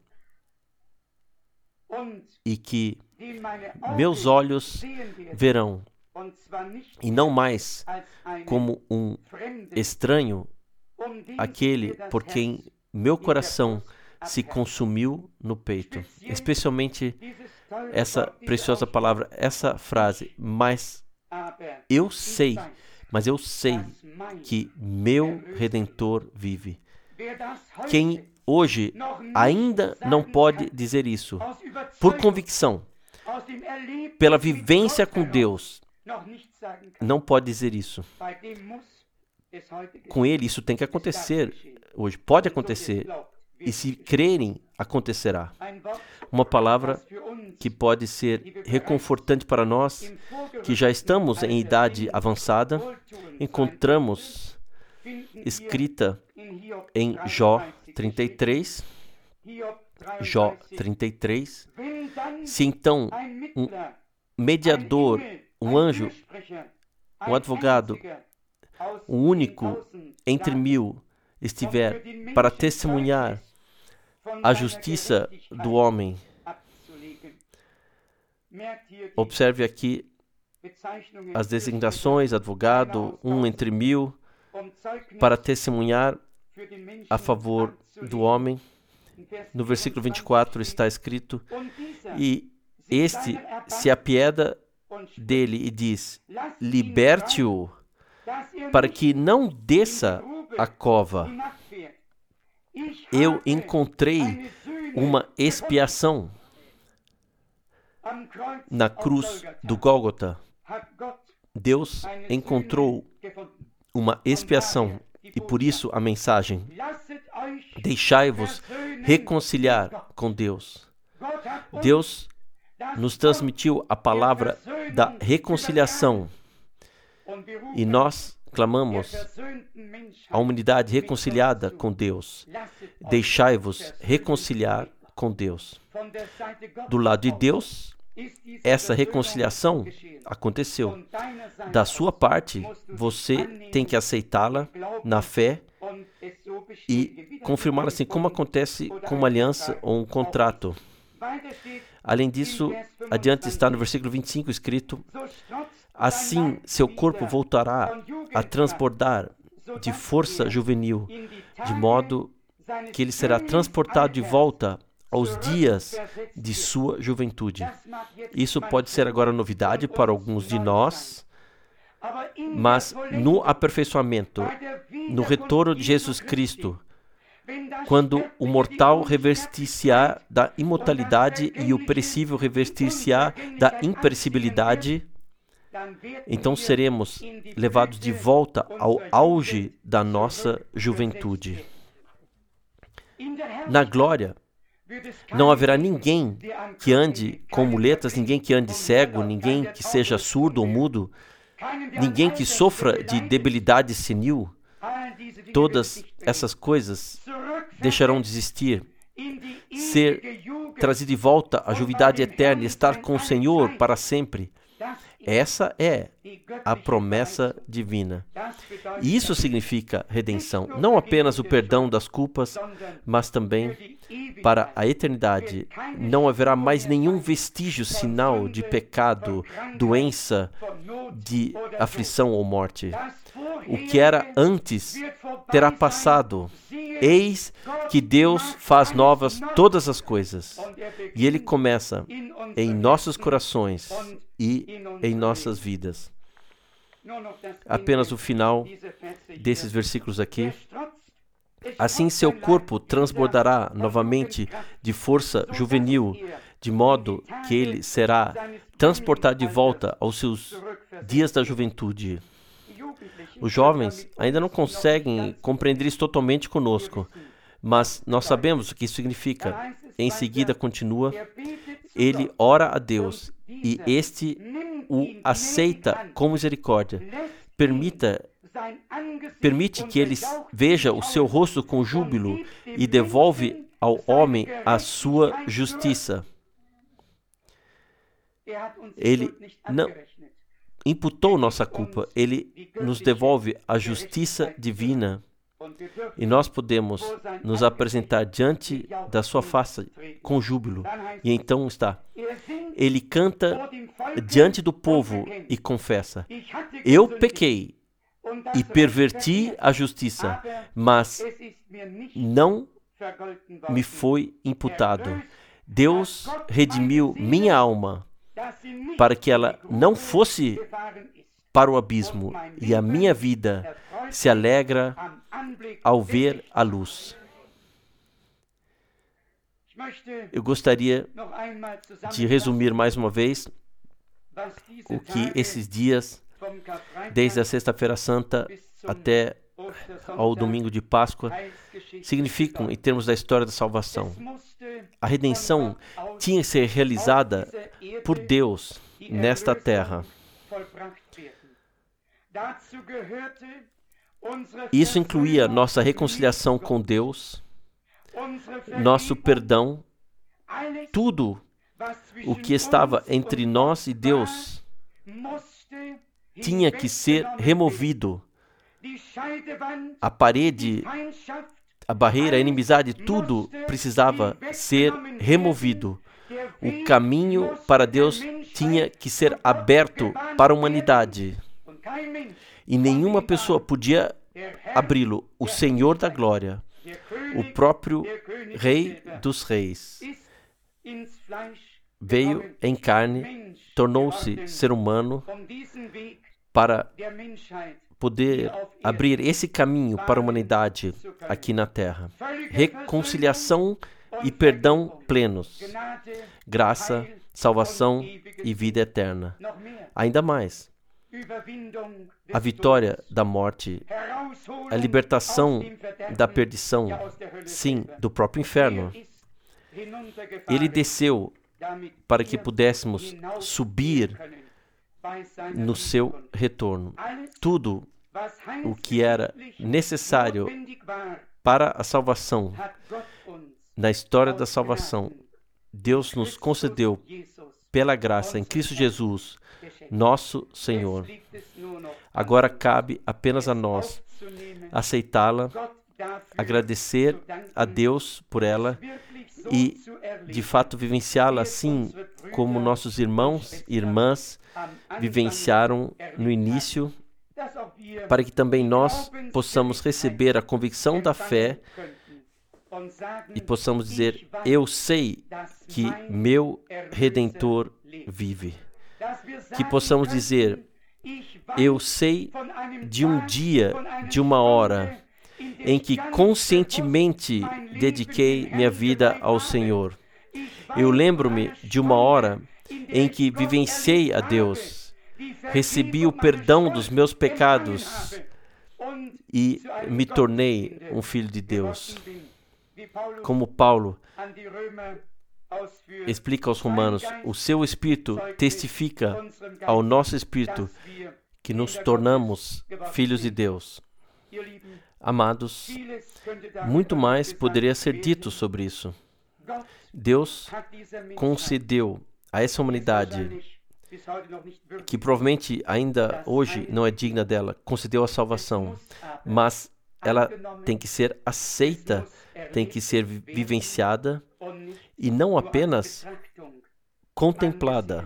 e que meus olhos verão, e não mais como um estranho, aquele por quem meu coração se consumiu no peito. Especialmente essa preciosa palavra, essa frase, mas eu sei, mas eu sei que meu Redentor vive. Quem hoje ainda não pode dizer isso, por convicção, pela vivência com Deus, não pode dizer isso. Com Ele, isso tem que acontecer hoje, pode acontecer, e se crerem, acontecerá. Uma palavra que pode ser reconfortante para nós, que já estamos em idade avançada, encontramos escrita em Jó trinta e três, Jó trinta e três, se então um mediador, um anjo, um advogado, um único entre mil estiver para testemunhar a justiça do homem. Observe aqui as designações, advogado, um entre mil, para testemunhar a favor do homem. No versículo vinte e quatro está escrito: e este se apieda dele e diz: liberte-o, para que não desça a cova. Eu encontrei uma expiação na cruz do Gólgota. Deus encontrou uma expiação, e por isso a mensagem: deixai-vos reconciliar com Deus. Deus nos transmitiu a palavra da reconciliação, e nós clamamos a humanidade reconciliada com Deus. Deixai-vos reconciliar com Deus. Do lado de Deus, essa reconciliação aconteceu. Da sua parte, você tem que aceitá-la na fé e confirmá-la, assim como acontece com uma aliança ou um contrato. Além disso, adiante está no versículo vinte e cinco escrito: assim seu corpo voltará a transbordar de força juvenil, de modo que ele será transportado de volta aos dias de sua juventude. Isso pode ser agora novidade para alguns de nós, mas no aperfeiçoamento, no retorno de Jesus Cristo, quando o mortal revestir-se-á da imortalidade e o perecível revestir-se-á da imperecibilidade, então seremos levados de volta ao auge da nossa juventude. Na glória, não haverá ninguém que ande com muletas, ninguém que ande cego, ninguém que seja surdo ou mudo, ninguém que sofra de debilidade senil. Todas essas coisas deixarão de existir. Ser trazido de volta à juventude eterna, estar com o Senhor para sempre. Essa é a promessa divina. E isso significa redenção. Não apenas o perdão das culpas, mas também para a eternidade. Não haverá mais nenhum vestígio, sinal de pecado, doença, de aflição ou morte. O que era antes terá passado. Eis que Deus faz novas todas as coisas. E Ele começa em nossos corações e em nossas vidas. Apenas o final desses versículos aqui. Assim seu corpo transbordará novamente de força juvenil, de modo que ele será transportado de volta aos seus dias da juventude. Os jovens ainda não conseguem compreender isso totalmente conosco, mas nós sabemos o que isso significa. Em seguida, continua, ele ora a Deus e este o aceita com misericórdia. Permita, permite que ele veja o seu rosto com júbilo e devolve ao homem a sua justiça. Ele não imputou nossa culpa, ele nos devolve a justiça divina e nós podemos nos apresentar diante da sua face com júbilo. E então está, ele canta diante do povo e confessa: eu pequei e perverti a justiça, mas não me foi imputado. Deus redimiu minha alma para que ela não fosse para o abismo, e a minha vida se alegra ao ver a luz. Eu gostaria de resumir mais uma vez o que esses dias, desde a Sexta-feira Santa até ao domingo de Páscoa, significam em termos da história da salvação. A redenção tinha que ser realizada por Deus nesta terra. Isso incluía nossa reconciliação com Deus, nosso perdão, tudo o que estava entre nós e Deus tinha que ser removido. A parede, a barreira, a inimizade, tudo precisava ser removido. O caminho para Deus tinha que ser aberto para a humanidade. E nenhuma pessoa podia abri-lo. O Senhor da Glória, o próprio Rei dos Reis, veio em carne, tornou-se ser humano para poder abrir esse caminho para a humanidade aqui na Terra. Reconciliação e perdão plenos. Graça, salvação e vida eterna. Ainda mais, a vitória da morte, a libertação da perdição, sim, do próprio inferno. Ele desceu para que pudéssemos subir no seu retorno. Tudo o que era necessário para a salvação, na história da salvação, Deus nos concedeu pela graça em Cristo Jesus, nosso Senhor. Agora cabe apenas a nós aceitá-la, agradecer a Deus por ela e, de fato, vivenciá-la assim como nossos irmãos e irmãs vivenciaram no início, para que também nós possamos receber a convicção da fé e possamos dizer: eu sei que meu Redentor vive. Que possamos dizer: eu sei de um dia, de uma hora, em que conscientemente dediquei minha vida ao Senhor. Eu lembro-me de uma hora em que vivenciei a Deus, recebi o perdão dos meus pecados e me tornei um filho de Deus. Como Paulo explica aos Romanos, o seu Espírito testifica ao nosso Espírito que nos tornamos filhos de Deus. Amados, muito mais poderia ser dito sobre isso. Deus concedeu a essa humanidade, que provavelmente ainda hoje não é digna dela, concedeu a salvação, mas ela tem que ser aceita, tem que ser vivenciada e não apenas contemplada.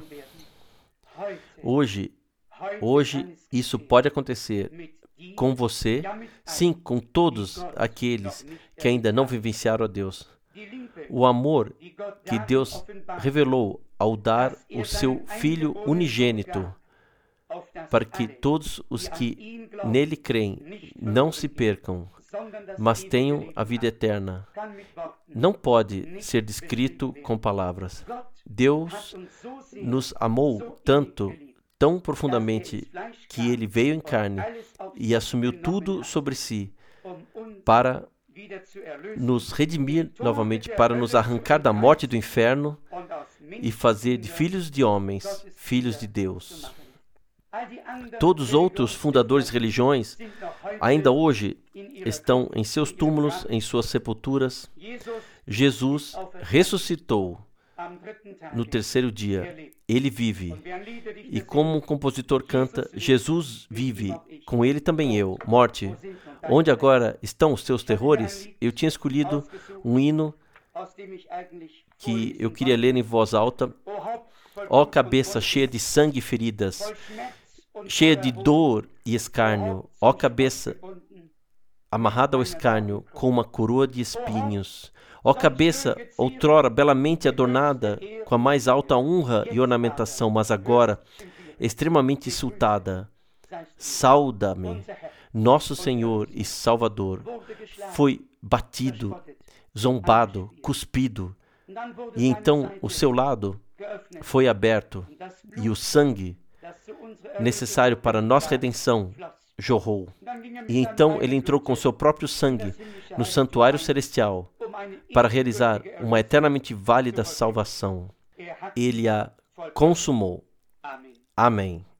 Hoje, hoje isso pode acontecer com você, sim, com todos aqueles que ainda não vivenciaram a Deus. O amor que Deus revelou ao dar o seu Filho unigênito, para que todos os que nele creem não se percam, mas tenham a vida eterna, não pode ser descrito com palavras. Deus nos amou tanto, tão profundamente, que Ele veio em carne e assumiu tudo sobre si para nos redimir novamente, para nos arrancar da morte do inferno e fazer de filhos de homens, filhos de Deus. Todos os outros fundadores de religiões ainda hoje estão em seus túmulos, em suas sepulturas. Jesus ressuscitou no terceiro dia. Ele vive. E como um compositor canta, Jesus vive, com ele também eu. Morte, onde agora estão os teus terrores? Eu tinha escolhido um hino que eu queria ler em voz alta. Ó cabeça cheia de sangue e feridas, cheia de dor e escárnio, ó cabeça amarrada ao escárnio com uma coroa de espinhos, ó cabeça outrora belamente adornada com a mais alta honra e ornamentação, mas agora extremamente insultada, sauda-me, nosso Senhor e Salvador. Foi batido, zombado, cuspido, e então o seu lado foi aberto e o sangue necessário para nossa redenção jorrou. E então ele entrou com seu próprio sangue no santuário celestial para realizar uma eternamente válida salvação. Ele a consumou. Amém.